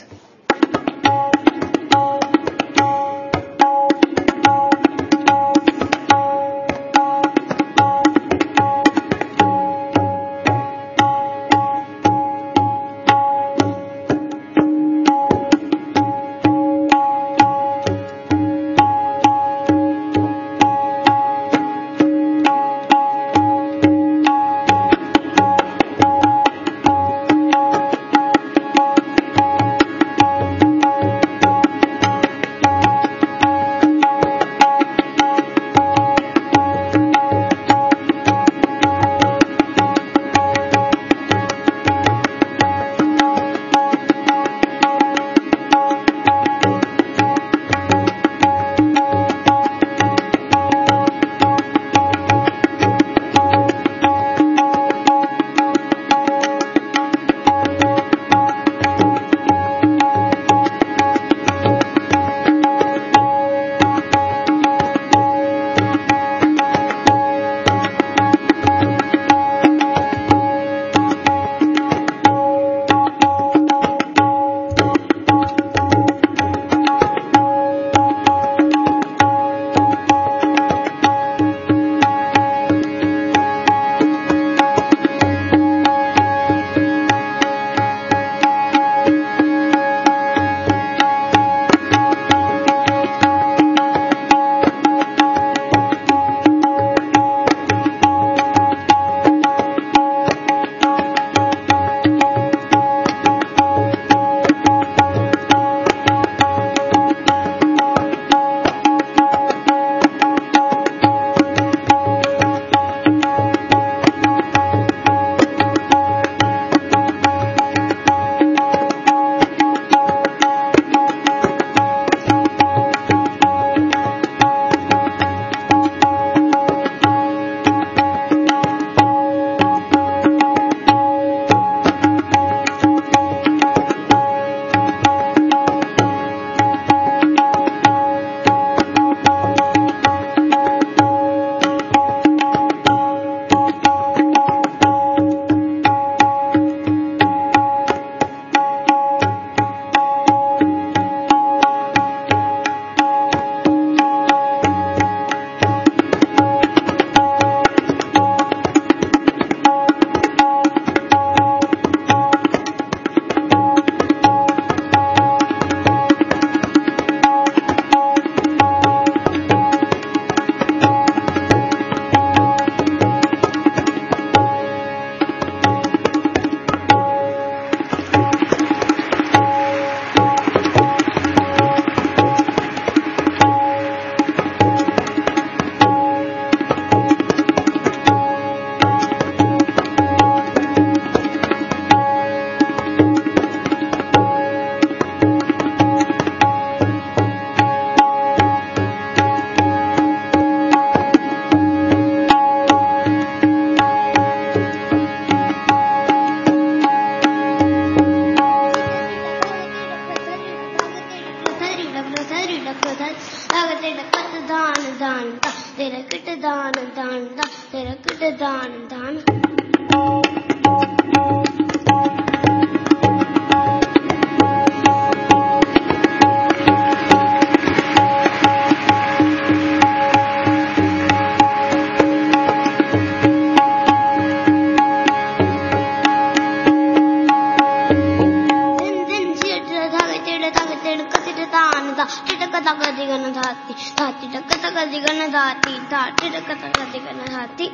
धरी डक धर तग तेरा कट दान दान ता तेरा कट दान दान ता तेरा कट दान दान धाती धाती टक तक दिगन धाती धाती टक तक दिगन धाती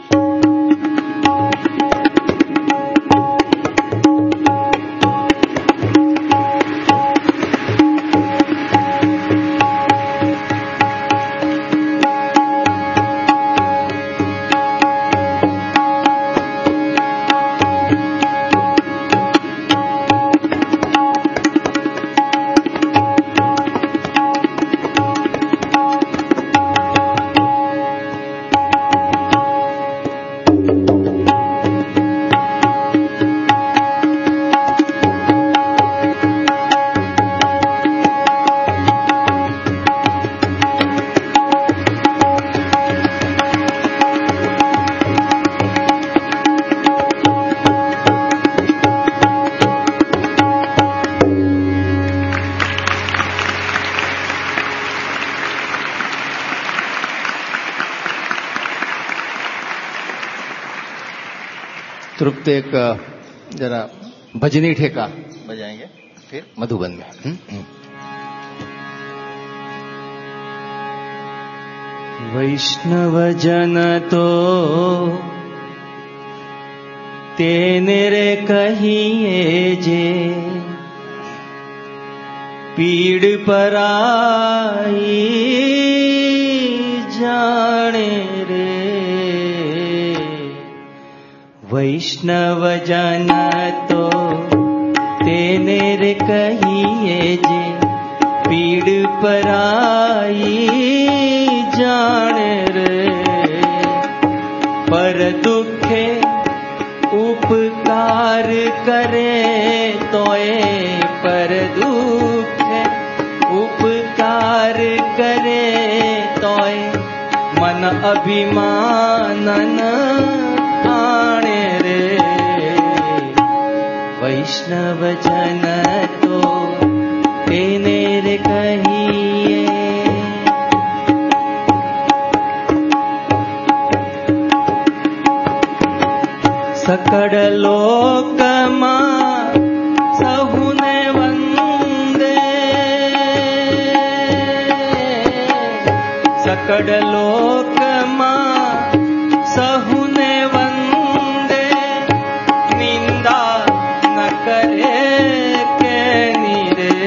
तृप्त एक जरा भजनी ठेका बजाएंगे फिर मधुबन में। हुँ? हुँ। वैष्णव जन तो तेने रे कहिए जे पीड़ पराई जाने रे वैष्णव जन तो तेने रे कहिए जे पीड़ पराई जान रे पर दुखे उपकार करे तोए पर दुखे उपकार करे तोए मन अभिमानन आने रे वैष्णव जन तो तेने रे कहिए सकड़ लोक मां सहुने वंदे सकड़ लोक मां सहुने वंदे निंदा न करे के निरे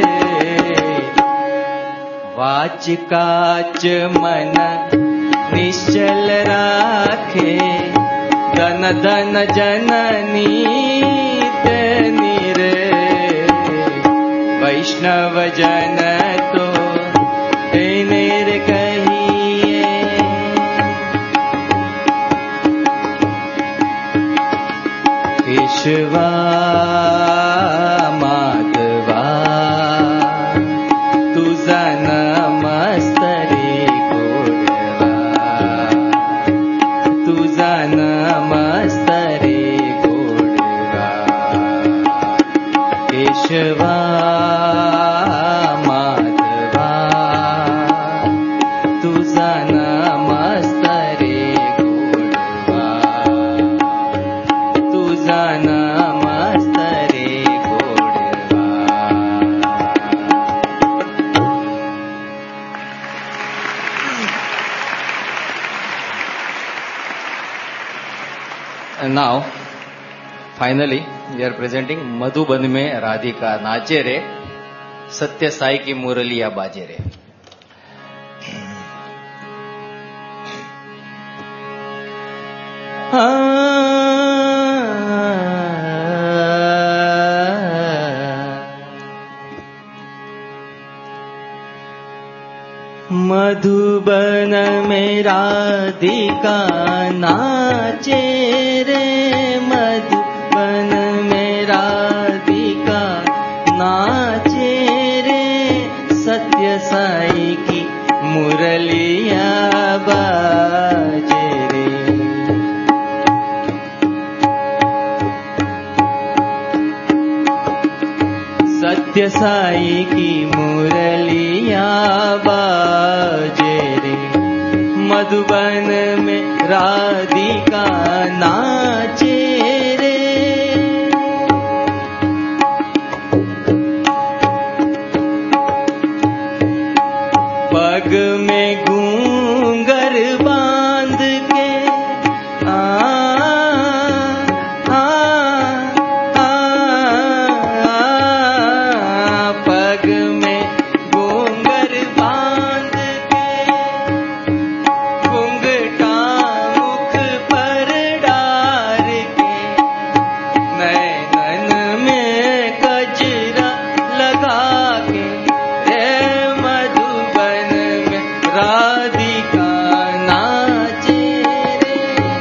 वाच काच मन निश्चल राखे धन धन जननी तेनी रे वैष्णव जन तो तेने रे कहिए केशवा माधवा तुझा नमस्तरे गोडवा तुझा नमस्तरे गोडवा केशवा माधवा तुझा नमस्तरे गोडवा तुझा नमस्तरे गोडवा. And now, finally, we are presenting Madhuban में राधिका नाचे रे सत्य साई की मुरलिया बाजे रे. मधुबन में राधिका नाचे रे मधुबन में राधिका नाचे रे सत्य साई की मुरलिया बाजे रे। सत्य साई की मुरलिया बाजे रे। मधुबन में राधिका नाचे रे। पग में घूंगर बांध के आ आ आ आ पग में घूंगर बांध के घूंघटा मुख पर डार के नैनन में कजरा लगा के रे मधुबन में राधिका नाचे रे।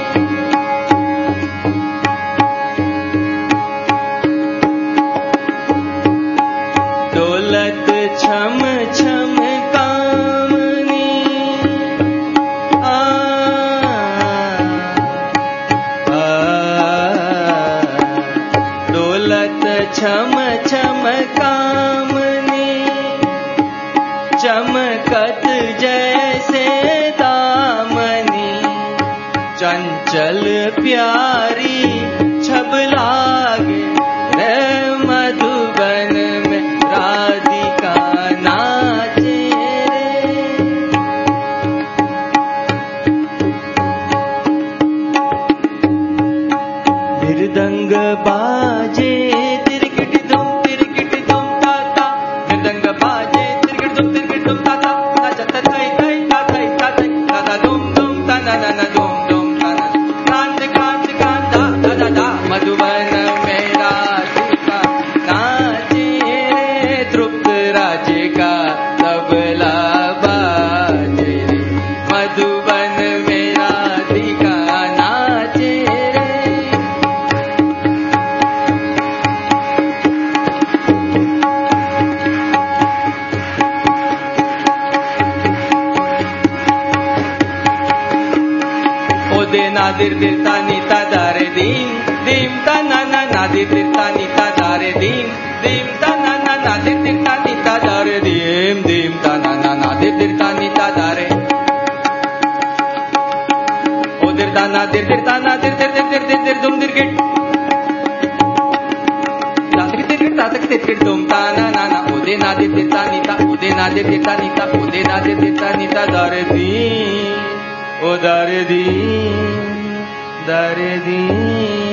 दौलत छम छम कामनी आ आ दौलत छम छम कामनी चमकत जैसे दामनी चंचल प्यारी छब लागे रे मधुबन में राधिका नाचे रे। मृदंग बाजे तिरकिट दुम तिरकिट दुम ताता। मृदंग बाजे तिरकिट दुम तिरकिट दुम ताता। ताता तई तई तातई तातई ताता दुम दुम तना नना दुम दुम तना। कांत कांत कांता दा दा मधुबन में राधिका नाचे रे। तृप्त राज्य का तबला बाजे रे। मधुबन में राधिका नाचे रे। ओदे नादिर दिरता नीता दारे दीम दीम ता नाना नादिर दिरता नीता दारे दीम दीम ता नाना नादिर दिरता नीता दारे दीम दीम ता नाना नादिर दिरता नीता दारे। ओदिर दा नादिर दिरता नादिर दिर दिर दिर दिर दिर दुम दिरगिट तातक दिरगिट तातक दिरगिट दुम ता ना ना ना। ओदे नादिर दिरता नीता ओदे नादिर दिरता नीता ओदे नादिर दिरता नीता दारे दीम ओ दारे दीम दारे दीम।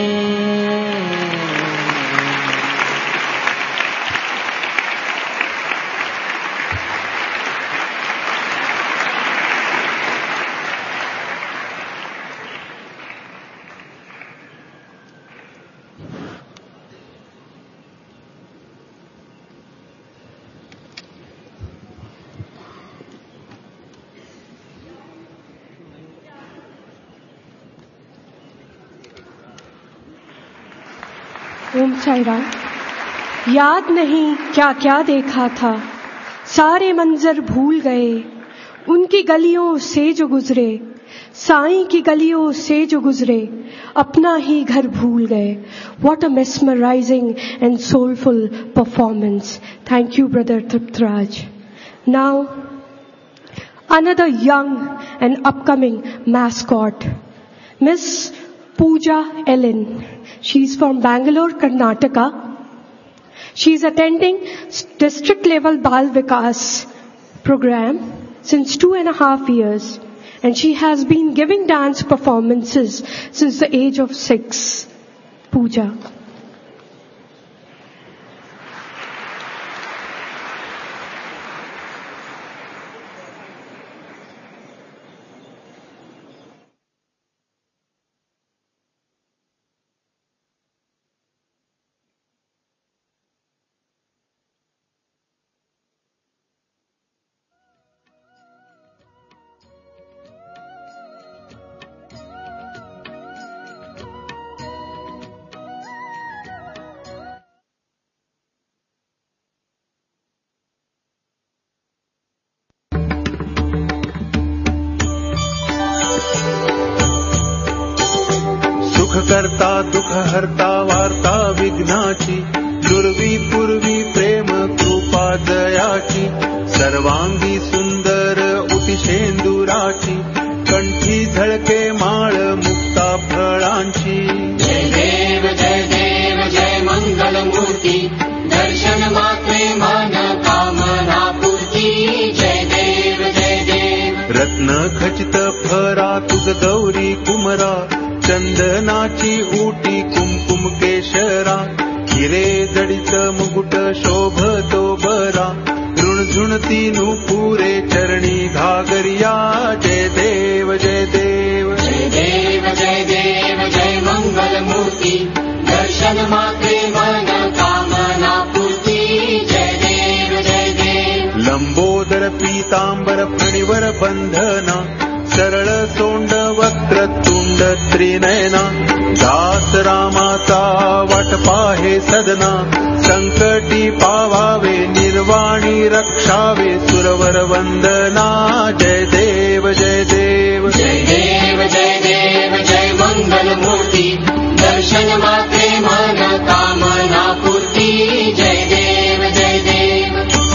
ओम साई राम। याद नहीं क्या क्या देखा था, सारे मंजर भूल गए। उनकी गलियों से जो गुजरे, साईं की गलियों से जो गुजरे, अपना ही घर भूल गए। What a mesmerizing and soulful performance. Thank you, Brother Triptraj. Now, another young and upcoming mascot, Miss Pooja Ellen. She's from Bangalore, Karnataka. She's attending district level Bal Vikas program since two and a half years. And she has been giving dance performances since the age of six. Pooja. करता दुःख हरता वार्ता विघ्नाची दुर्वी पूर्वी प्रेम कृपा दयाची सर्वांगी सुंदर उतिशेंदुराची कंठी झळके माळ मुक्ता फळांची जय देव जय देव जय मंगल मूर्ती दर्शन मात्रे मान कामना पूर्ती जय देव जय देव रत्न खचित फरा तुझ गौरी कुमरा चंदनाची ऊटी कुमकुम केशरा हिरे जडित मुकुट शोभतो बरा झुणझुणती नूपुरे चरणी घागरिया जय देव जय देव जय देव जय देव जय मंगल मूर्ती दर्शन मात्रे मन कामना पूर्ती जय देव जय देव लंबोदर पीतांबर फणिवर बंधना सरळ सोंड वक्र तुंड त्रिनयना दास रामाचा वाट पाहे सदना संकटी पावावे निर्वाणी रक्षावे सुरवर वंदना जय देव जय देव जय देव जय देव जय मंगल मूर्ती दर्शन मात्रे मन कामना पूर्ती जय देव जय देव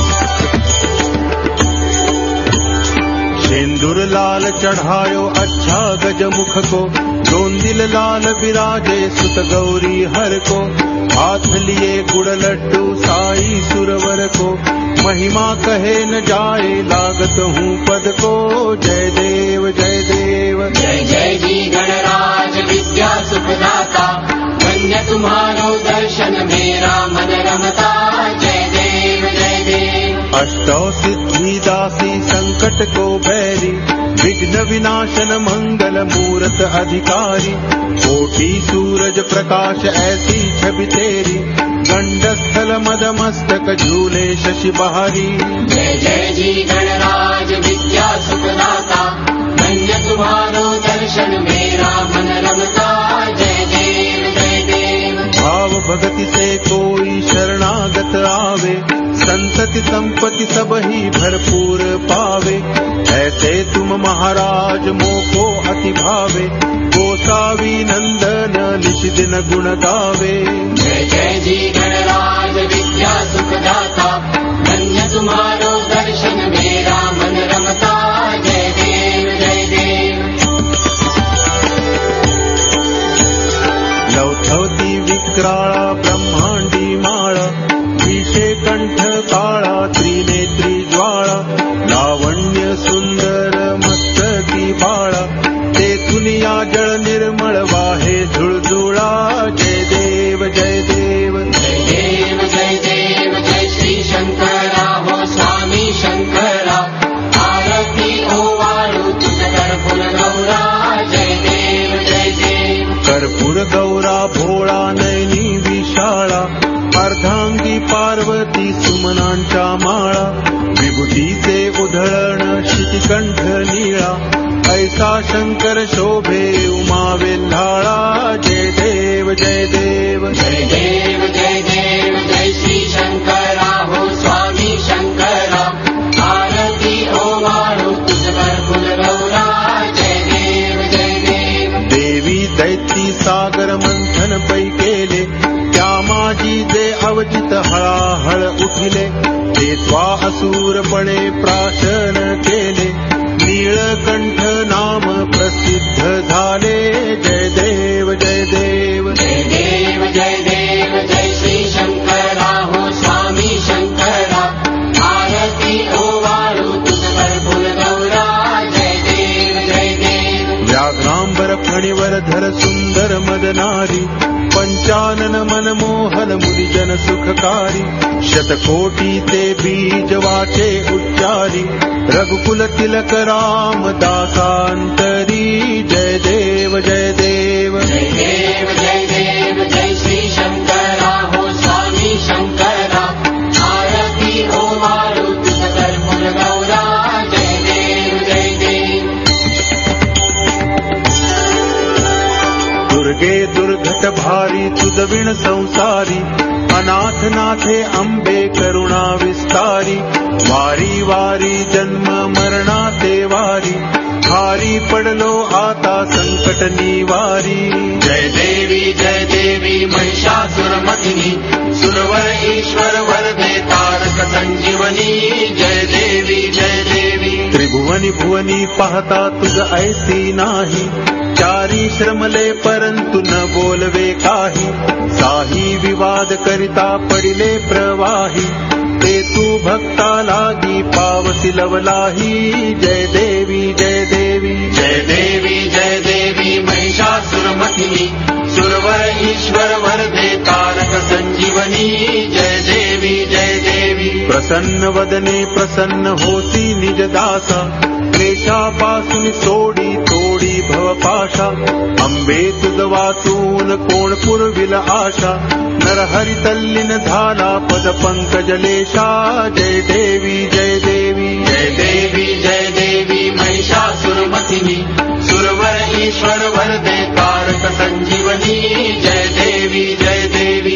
सिंदूर लाल चढ़ायो अच्छा गजमुख को दोंदिल लाल विराजे सुत गौरी हर को हाथ लिए गुड़ लड्डू साई सुरवर को महिमा कहे न जाए लागत हूँ पद को जय देव जय देव जय जय जी गणराज विद्या सुखदाता धन्य तुम्हारो दर्शन मेरा मन रमता जय देव जय देव अष्टौ सिद्धि दासी संकट को बैरी विघ्न विनाशन मंगल मूरत अधिकारी कोटि सूरज प्रकाश ऐसी छवि तेरी गंडस्थल मद मस्तक झूले शशि बहारी जय जय जी गणराज विद्या सुखदाता धन्य तुम्हारो दर्शन मेरा मन रमता जय देव जय देव भाव भगति से कोई शरणागत आवे संतति संपत्ति सब ही भरपूर पावे ऐसे तुम महाराज मोको अति भावे गोसावी नंदन निश दिन गुण गावे जय जय जी गणराज विद्या सुखदाता धन्य तुम्हारो दर्शन मेरा मन रमता जय देव जय देव लवथवती विक्राळा ब्रह्मांडी माळा विषे कंठ काळा त्रिनेत्री ज्वाळा लावण्य सुंदर मस्तकी बाळा तेथुनिया जळ निर्मळ वाहे झुळझुळा जय देव जय देव जय देव जय देव जय श्री शंकरा हो स्वामी शंकरा आरती ओवाळू तुझ कर्पूर गौरा जय देव जय देव कर्पूर गौरा भोळा नयनी विशाळा अर्धांगी पार्वती सुमनांच्या माळा विभूतीचे उधळण शितिकंठ निळा ऐसा शंकर शोभे उमा वेल्हाळा जय देव जय देव जय देव जय देव जय श्री शंकरा हो स्वामी शंकरा आरती ओवाळू तुझ कर्पूर गौरा जय देव जय देव देवी दैती सागर मंथन पै केले त्या माझी जे अवचित हळाहळ उठिले ते त्वा असुरपणे प्राशन केले नीळकंठ नाम प्रसिद्ध झाले जय देव जय देव जय देव जय देव जय श्री शंकरा हो स्वामी शंकरा आरती ओवाळू तुझ कर्पूर गौरा जय देव जय देव व्याघ्रांबर फणिवर धर सुंदर मदनारी पंचानन मनमोहन मुनिजन सुखकारी शतकोटी ते बीज वाचे उच्चारी रघुकुल तिलक राम दासांतरी जय देव जय देव जय देव जय देव जय श्री शंकरा हो स्वामी शंकरा आरती ओवाळू तुझ कर्पूर गौरा जय देव जय देव दुर्गे दुर्घट भारी तुझ विण संसारी अनाथ नाथे अंबे करुणा विस्तारी वारी वारी जन्म मरणाते वारी भारी पडलो आता संकट निवारी. जय देवी जय देवी महिषासुरमर्दिनी, सुरवर ईश्वर वरदे तारक संजीवनी. जय देवी जय देवी. त्रिभुवनी भुवनी पाहता तुझ ऐसी नाही, चारी श्रमले परंतु न बोलवे काही. साही विवाद करिता पडिले प्रवाही, ते तू भक्ता लागी पावसी लवलाही. जय देवी जय देवी. जय देवी जय देवी महिषासुरमर्दिनी, सुरवर ईश्वर वरदे तारक संजीवनी. जय देवी जय देवी. प्रसन्न वदने प्रसन्न होती निज दासा, क्लेशापासून सोडी तोडी भवपाशा. अंबे तुझ वाचून कोण पुरविल आशा, नरहरि तल्लीन झाला पद पंकजलेशा. जय देवी जय देवी. जय देवी जय देवी महिषासुरमर्दिनी, सुरवर ईश्वर वरदे तारक संजीवनी. जय देवी जय देवी.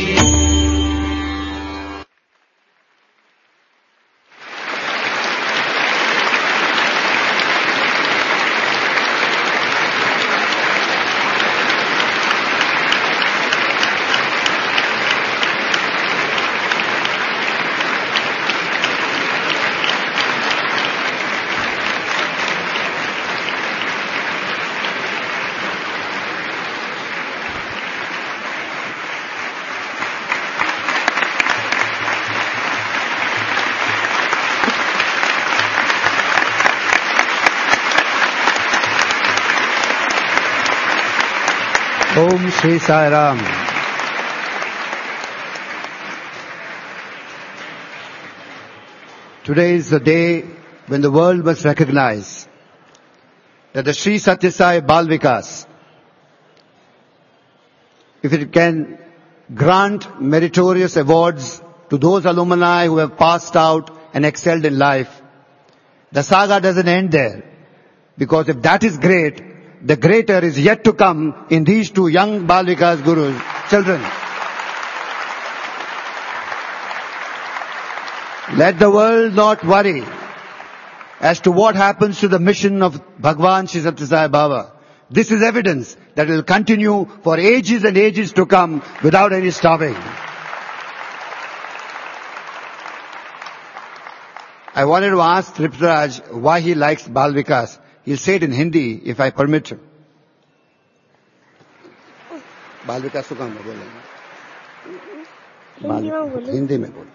Om Shri Sai Ram. Today is the day when the world must recognize that the Sri Satya Sai Bal Vikas, if it can grant meritorious awards to those alumni who have passed out and excelled in life, the saga doesn't end there. Because if that is great, the greater is yet to come in these two young Bal Vikas Gurus, children. Let the world not worry as to what happens to the mission of Bhagwan Sri Satya Sai Baba. This is evidence that it will continue for ages and ages to come without any stopping. I wanted to ask Triptaraj why he likes Bal Vikas. He'll say it in Hindi if I permit him. बाल विकास को कहाँ बोले? हिंदी में बोलो.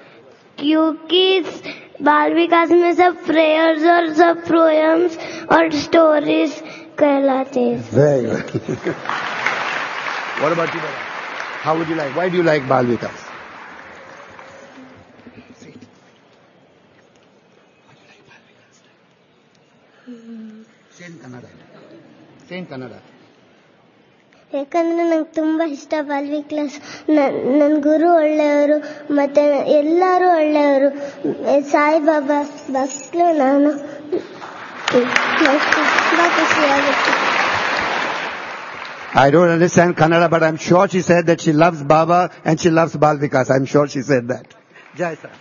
क्योंकि बाल विकास में सब प्रेयर्स और सब पोएम्स और स्टोरीज कहलाते हैं. Very good. What about you, Bala? How would you like? Why do you like Bal Vikas? Say in Kannada. Say in Kannada. ಯಾಕಂದ್ರೆ ನಂಗೆ ತುಂಬಾ ಇಷ್ಟ ಬಾಲ್ ವಿಕಾಸ್. ನನ್ನ ಗುರು ಒಳ್ಳೆಯವರು, ಮತ್ತೆ ಎಲ್ಲರೂ ಒಳ್ಳೆಯವರು. ಸಾಯಿಬಾಬಾ ಭಕ್ತರು ನಾನು. ತುಂಬಾ ಖುಷಿಯಾಗುತ್ತೆ. I don't understand Kannada, but I'm sure she said that she loves Baba and she loves Bal Vikas. I'm sure she said that. Jai Sir.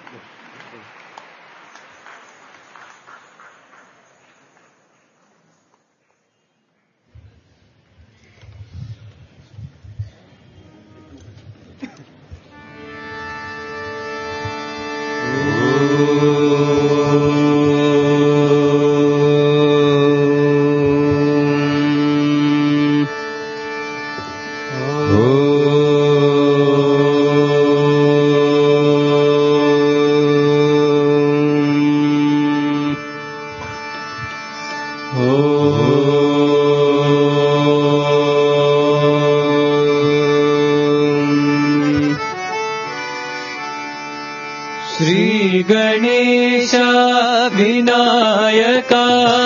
Shri Ganesh Vinayaka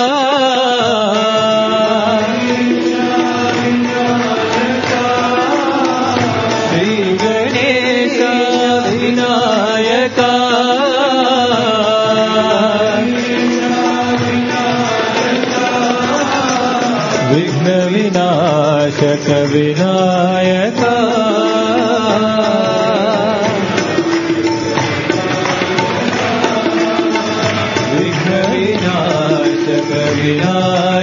Shri Ganesh Vinayaka विघ्न विनाशक विनायका विनायक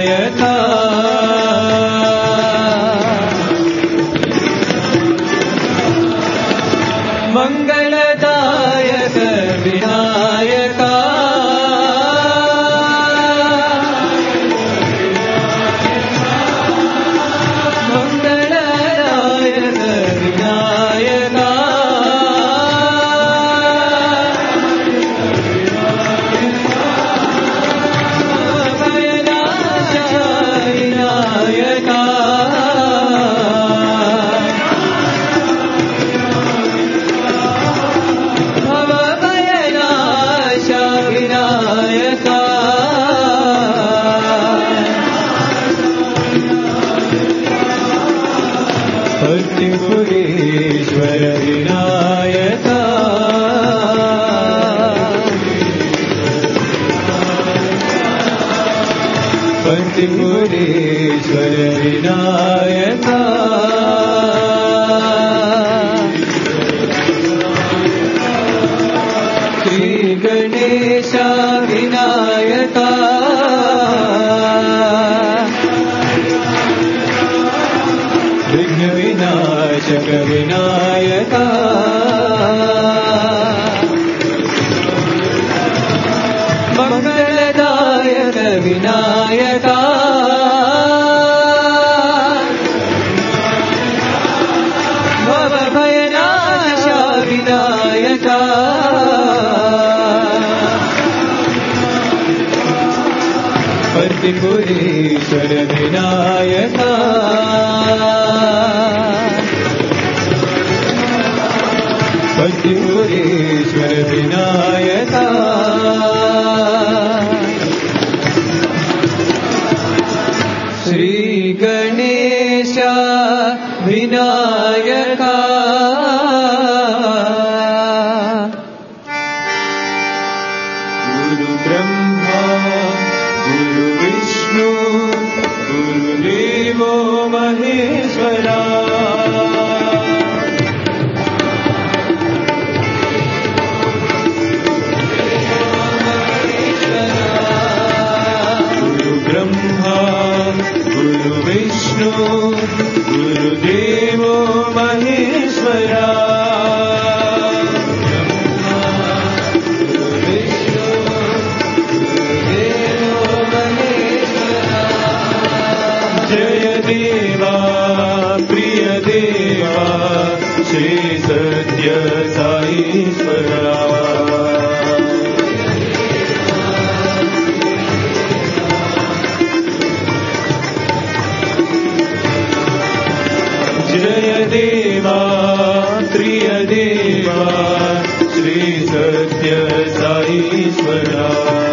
पतिपुरेश्वर विनायका श्री गणेश विनायका विघ्न विनाशक विनायका मंगलदायक विनायका भवभयनाश विनायका पतिपुरेश्वर विनायका पतिपुरेश्वर विनायका श्री गणेश विनायका गुरु ब्रह्मा गुरु विष्णु गुरुदेवो महेश्वरा गुरु विष्णु गुरुदेवो महेश्वरा गुरु विष्णु गुरुदेवो महेश्वरा जय देवा प्रिय देवा श्री सत्य साईश्वरा जय देवा प्रिय देवा श्री सत्य साईश्वरा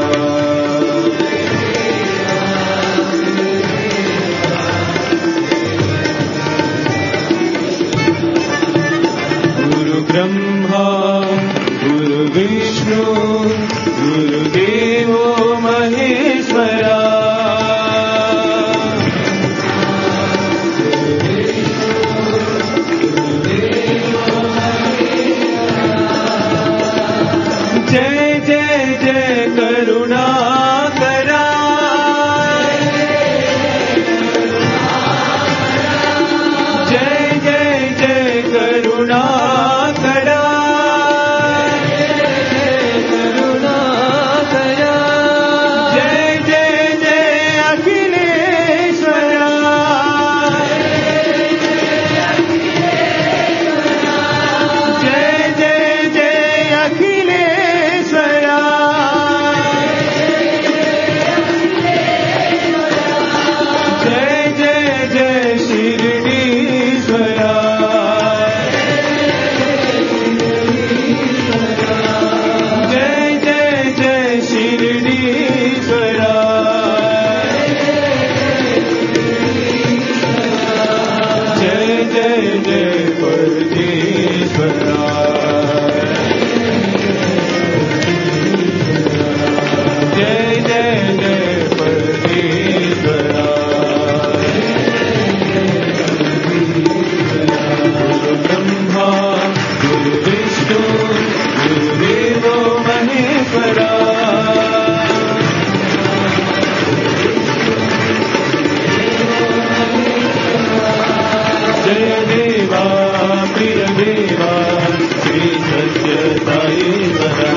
गुरु ब्रह्मा गुरु विष्णु गुरुदेवो महेश्वरा जय जय जय करुणाकरा जय जय जय करुणाकरा करुणाकरा जय जय जय अखिलेश्वरा जय जय जय अखिलेश जय जय जय शिरडीश्वरा जय जय जय शिरडीश्वरा जय जय जय परमेश्वरा जय जय जय परमेश्वरा गुरु ब्रह्मा गुरु विष्णु गुरुदेवो महेश्वरा जय देवा प्रिय देवा श्री सत्य साईश्वरा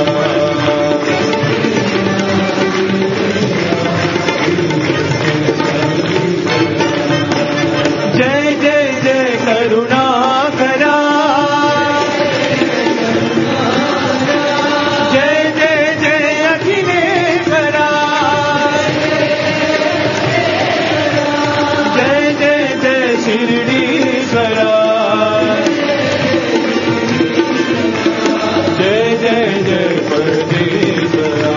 जय जय जय करुणाकरा जय जय जय अखिलेश्वरा जय जय जय शिरडीश्वरा जय जय जय परमेश्वरा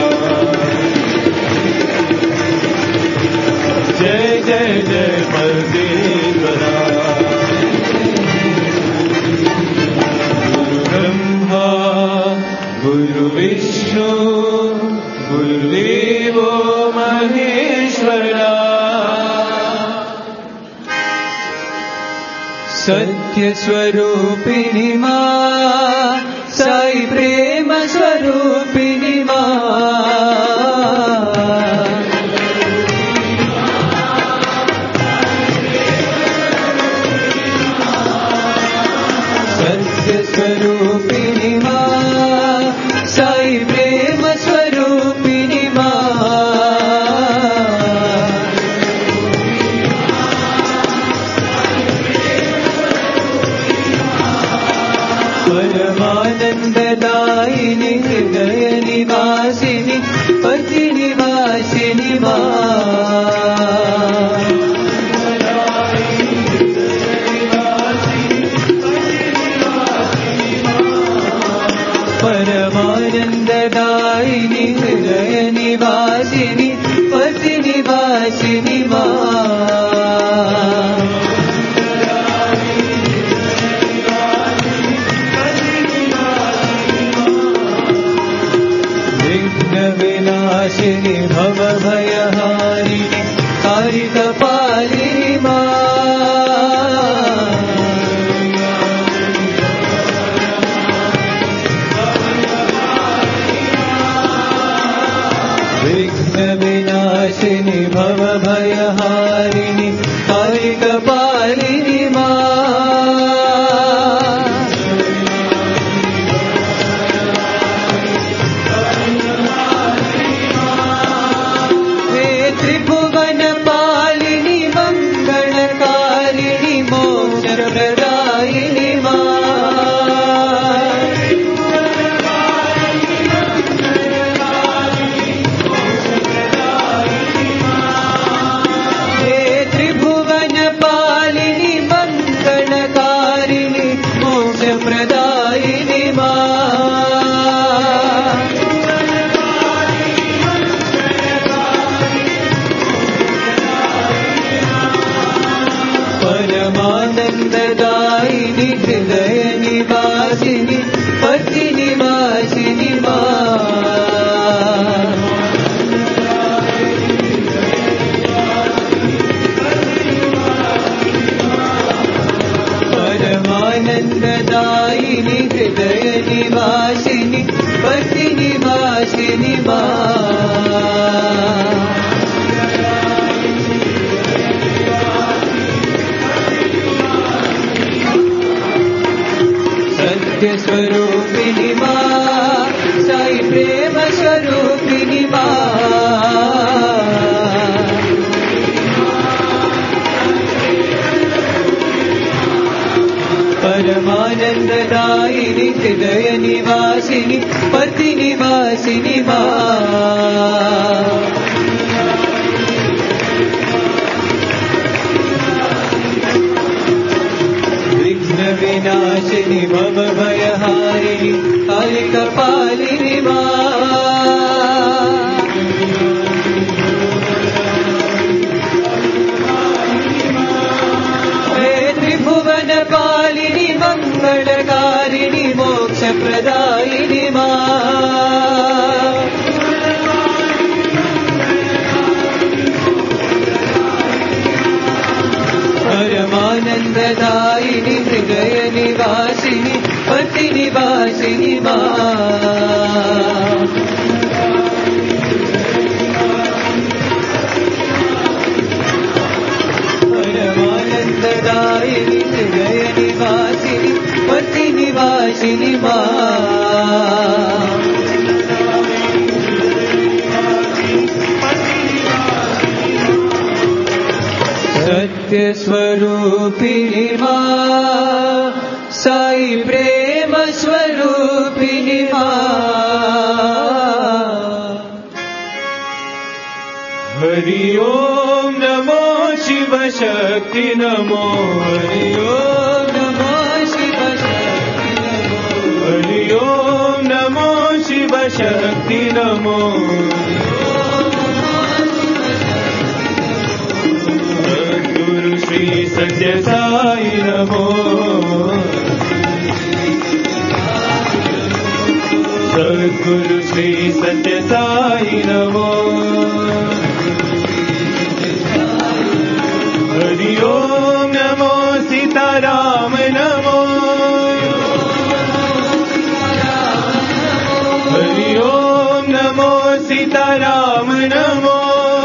जय जय जय परमेश्वरा गुरु ब्रह्मा गुरु विष्णु गुरुदेवो महेश्वरा सत्य स्वरूपिणी माँ, साई प्रेम स्वरूपिणी माँ, स्वरूपिणी माँ, साई प्रेम स्वरूपिणी माँ, परमानंददायिनी हृदय निवासिनी पति निवासिनी माँ, परमानंददायिनी हृदय निवासिनी पति निवासिनी माँ, विघ्न विनाशिनी भव भयहारिणी कारिकपालिनी माँ, विनाशिनी भव भयहारिणी कारिकपालिनी माँ, हे त्रिभुवन पालिनी मंगलकारिणी मोक्षप्रदायिनी माँ, प्रदायिनी माँ, परमानंददायिनी हृदय निवासिनी पति निवासिनी माँ, परमानंददायिनी हृदय निवासिनी पति निवासिनी माँ, सत्य स्वरूपिणी माँ, साई प्रेम स्वरूपिणी माँ, परमानंददायिनी हृदय निवासिनी पति निवासिनी माँ, विघ्न विनाशिनी भव भयहारिणी कालिकपालिनी माँ, त्रिभुवन पालिनी मंगलकारिणी मोक्षप्रदायिनी माँ, परमानंददायिनी हृदय निवासिनी पति निवासिनी माँ, परमानंददायिनी हृदय निवासिनी पति निवासिनी माँ, सत्य स्वरूपिणी माँ, साई प्रेम स्वरूपिणी माँ, हरि ओम नमो शिव शक्ति नमो, हरि ओम नमो शिव शक्ति नमो, हरि ओम नमो शिव शक्ति नमो, सद्गुरु श्री सत्य साई नमो, सद्गुरु श्री सत्य साई नमो, हरि ओम नमो सीताराम सीताराम नमो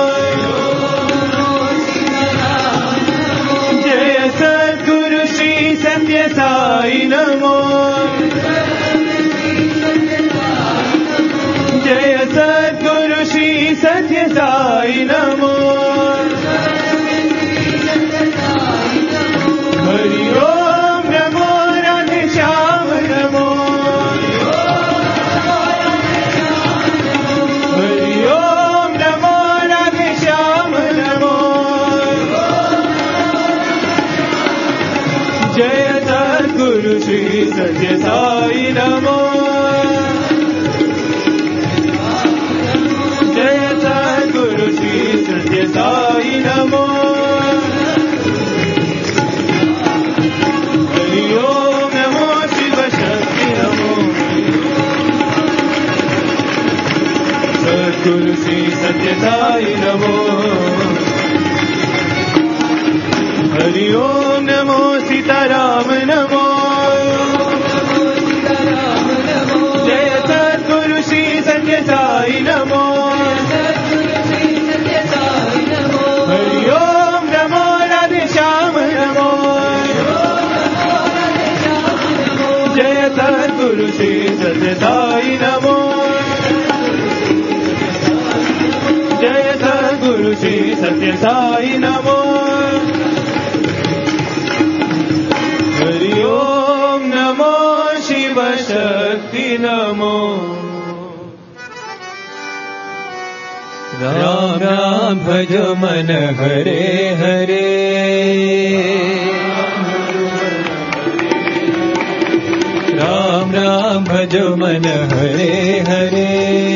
जय सद्गुरु श्री सत्य साई नमो जय सद्गुरु श्री सत्य साई नमो हरि ओम नमो राधे श्याम नमो हरि ओम नमो राधे श्याम नमो जय सद्गुरु श्री सत्य साई नमो जय सद्गुरु श्री सत्य साई नमो हरि ओम नमो शिव शक्ति नमो सद्गुरु श्री सत्य साई नमो हरि ओम नमो सीताराम नमो जय सद्गुरु श्री सत्य साई नमो हरि ओम नमो राधे श्याम नमो जय सद्गुरु श्री सत्य साई नमो जय सद्गुरु श्री सत्य साई नमो हरि ओम नमो शिव शक्ति नमो राम राम भजो मन हरे हरे राम राम भजो मन हरे हरे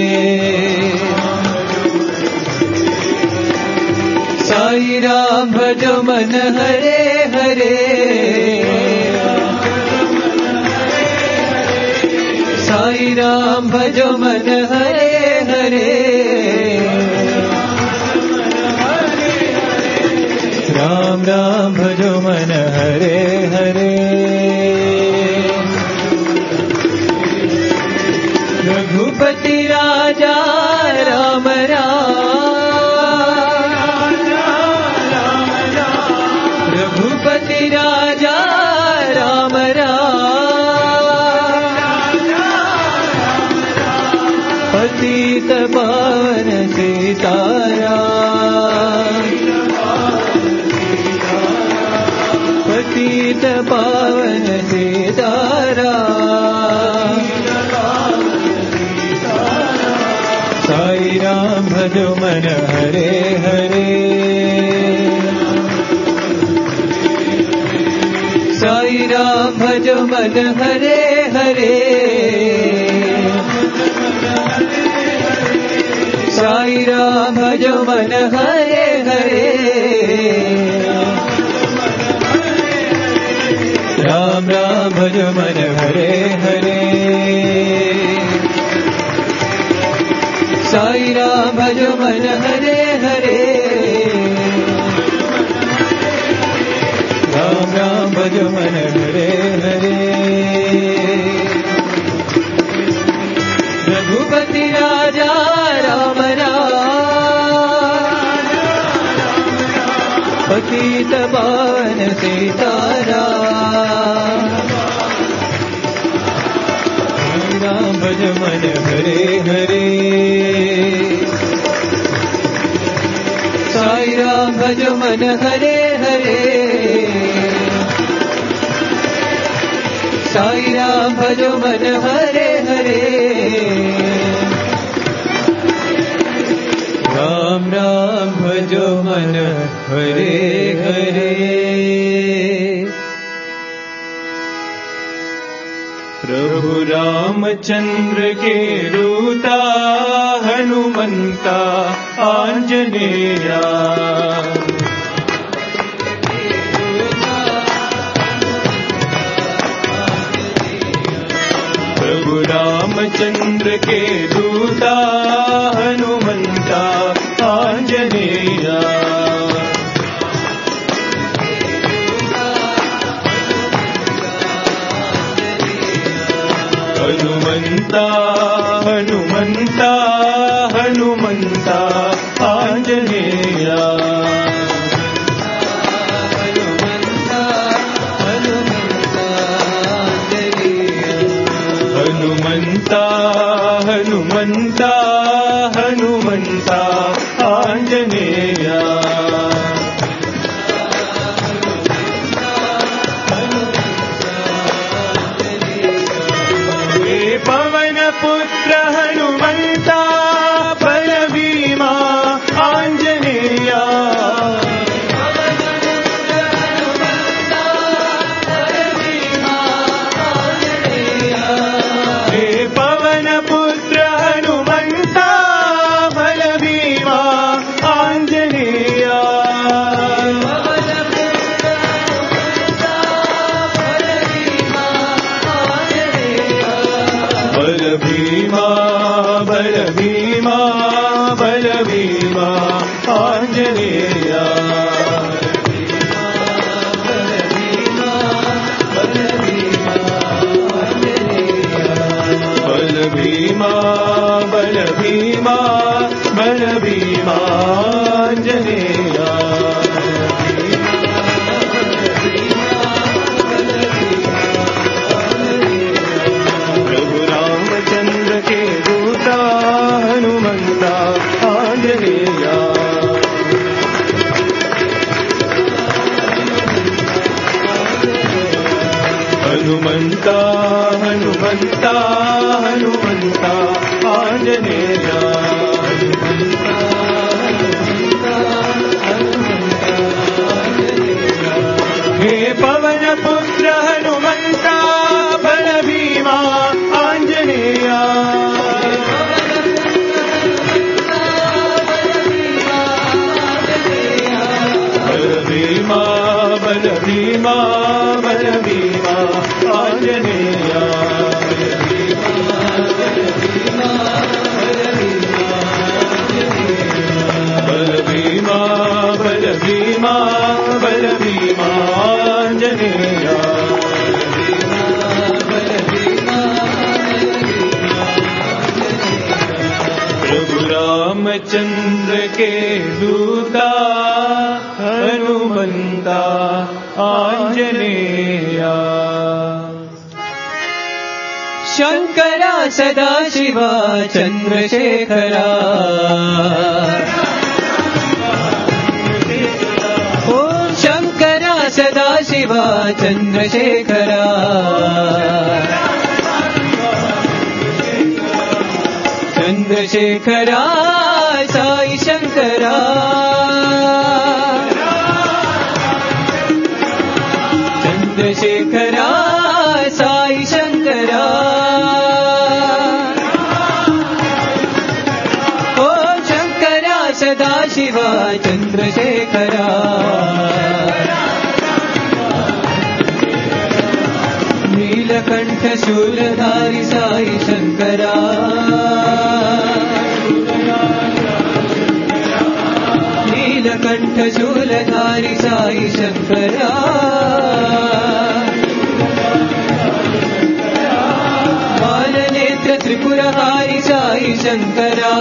साई राम भजो मन हरे हरे साई राम भजो मन हरे हरे राम राम भजो मन हरे हरे रघुपति राजा राम राम रघुपति राजा राम राम पतित पावन सीताराम पतित पावन सीताराम साई राम भजो मन हरे हरे साई राम भजो मन हरे हरे साई राम भजो मन हरे हरे राम राम भजो मन हरे हरे साई राम भजो मन हरे हरे राम राम भजो मन हरे हरे रघुपति राजा राम राम पतित पावन सीताराम राम भज मन हरे हरे साई राम भज मन हरे हरे साई राम भज मन हरे हरे राम राम भजो मन हरे हरे प्रभु रामचंद्र के दूता हनुमंता आंजनेया प्रभु रामचंद्र के दूता हनुमंता आंजनेया हनुमंता हनुमंता హనుమంత ఆంజనేయ హనుమంత హనుమంత హనుమంత ఆంజనేయ హే పవన పుత్ర హనుమంత బలభీమా ఆంజనేయ హే పవన పుత్ర హనుమంత బలభీమా ఆంజనేయ బలభీమా బలభీమా బలభీమా ఆంజనేయ బలభీమా బలభీమా బలభీమా ఆంజనేయ प्रभु रामचंद्र के दूता हनुमंता आंजनेया हनुमंता हनुमंता हनुमंता आंजनेया हे पवन पुत्र हनुमंता बलभीमा आंजनेया बलभीमा बलभीमा बलभीमा आंजनेया बलभीमा बलभीमा बलभीमा आंजनेया प्रभु रामचंद्र के दूता हनुमंता आंजनेया शंकरा सदाशिवा चंद्रशेखरा ओम शंकरा सदाशिवा चंद्रशेखरा चंद्रशेखरा साई शंकरा चंद्रशेखरा साई शंकरा ओ शंकरा सदाशिवा चंद्रशेखरा नीलकंठ शूलधारी साई शंकरा नीलकंठ शूलधारी साई शंकरा बालनेत्र त्रिपुरहारी साई शंकरा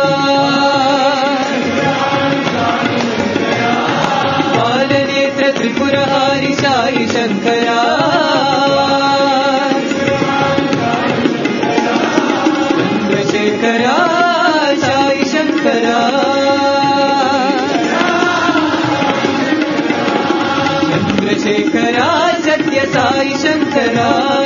बालनेत्र त्रिपुरहारी साई शंकरा चंद्रशेखरा साई शंकरा चंद्रशेखरा सत्य साई शंकरा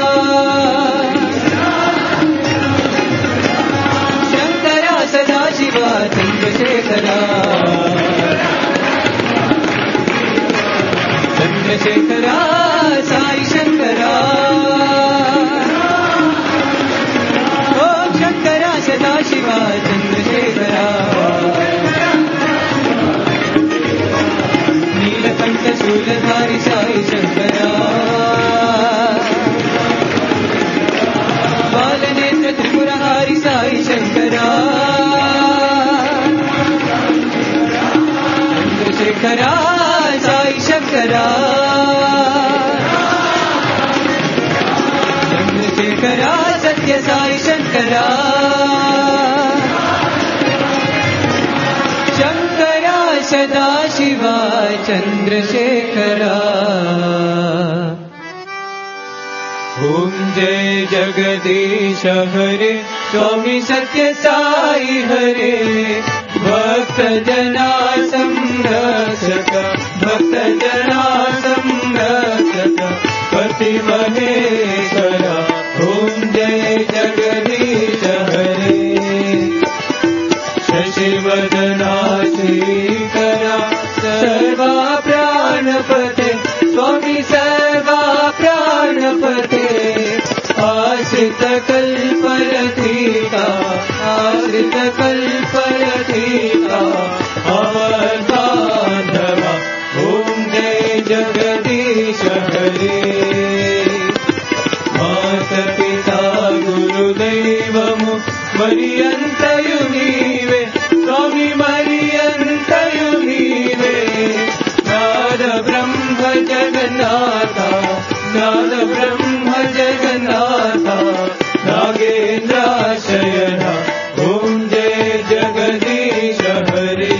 शंकरा सदाशिवा चंद्रशेखरा चंद्रशेखरा साई शंकरा ओम शंकरा सदाशिवा चंद्रशेखरा नीलकंठ शूलधारी साई शंकरा बालनेत्र त्रिपुरहारी साई शंकरा चंद्रशेखरा साई शंकरा चंद्रशेखरा सत्य साई शंकरा चन्द्रशेखरा ॐ जय जगदीश हरे स्वामी सत्य साई हरे भक्त जना संरक्षक भक्त जना संरक्षक पति महेश्वरा ॐ जय जगदीश हरे शशिवदना श्रीकरा सर्वा प्राणपते स्वामी सर्वा प्राणपते आश्रित कल्परतीका आश्रित कल्परतीका अवतान्धवा ॐ जय जगदीश हरे मातपिता गुरुदैवमु मरियन्तयु नीवे स्वामी मरियन्तयु नीवे नाद ब्रह्म जगन्नाथा नाद ब्रह्म जगन्नाथा नागेन्द्राशयना ॐ जय जगदीश हरे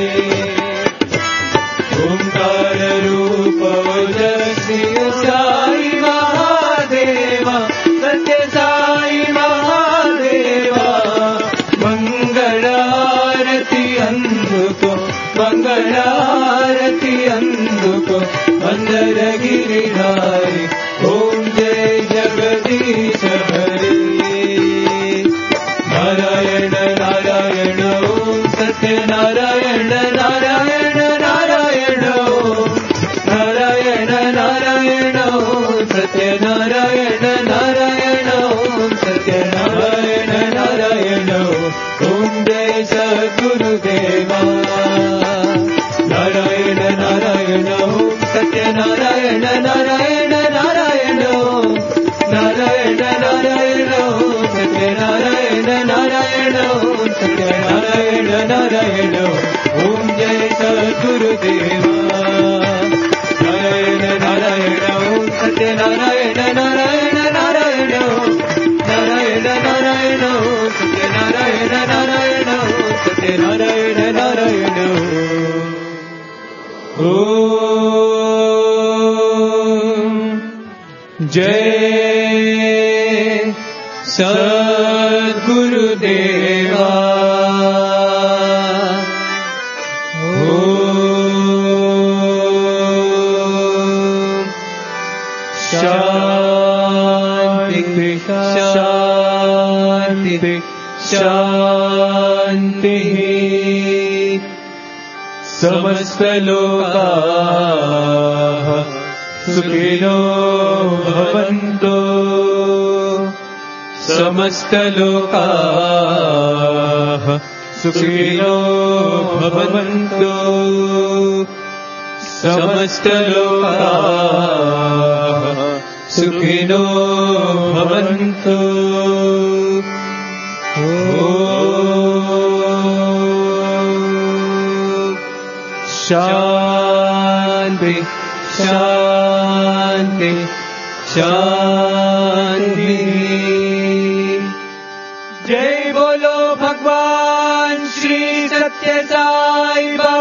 ओंकार रूप ओजस्वी साई महादेवा सत्य साई महादेवा मंगलारती अंधुको मंगलारती अंधुको अंदर गिरिधारी ॐ जय जगदीश हरे नारायण नारायण ॐ सत्य नारायण नारायण नारायण नारायण नारायण ॐ सत्य नारायण नारायण ॐ सत्य नारायण नारायण ॐ जय सद्गुरुदेवा नारायण नारायण ॐ सत्य नारायण नारायण नारायण नारायण नारायण ॐ सत्य नारायण नारायण ॐ सत्य नारायण नारायण ॐ जय सद्गुरुदेवा नारायण नारायण ॐ सत्य नारायण नारायण नारायण नारायण नारायण ॐ सत्य नारायण नारायण ॐ सत्य नारायण नारायण ॐ जय सद्गुरुदेवा शांति शांति शांति समस्त लोकाः सुखिनो भवन्तु समस्त लोकाः सुखिनो भवन्तु समस्त लोकाः सुखिनो भवन्तु शांति शांति शांति जय बोलो भगवान श्री सत्य साई बाबा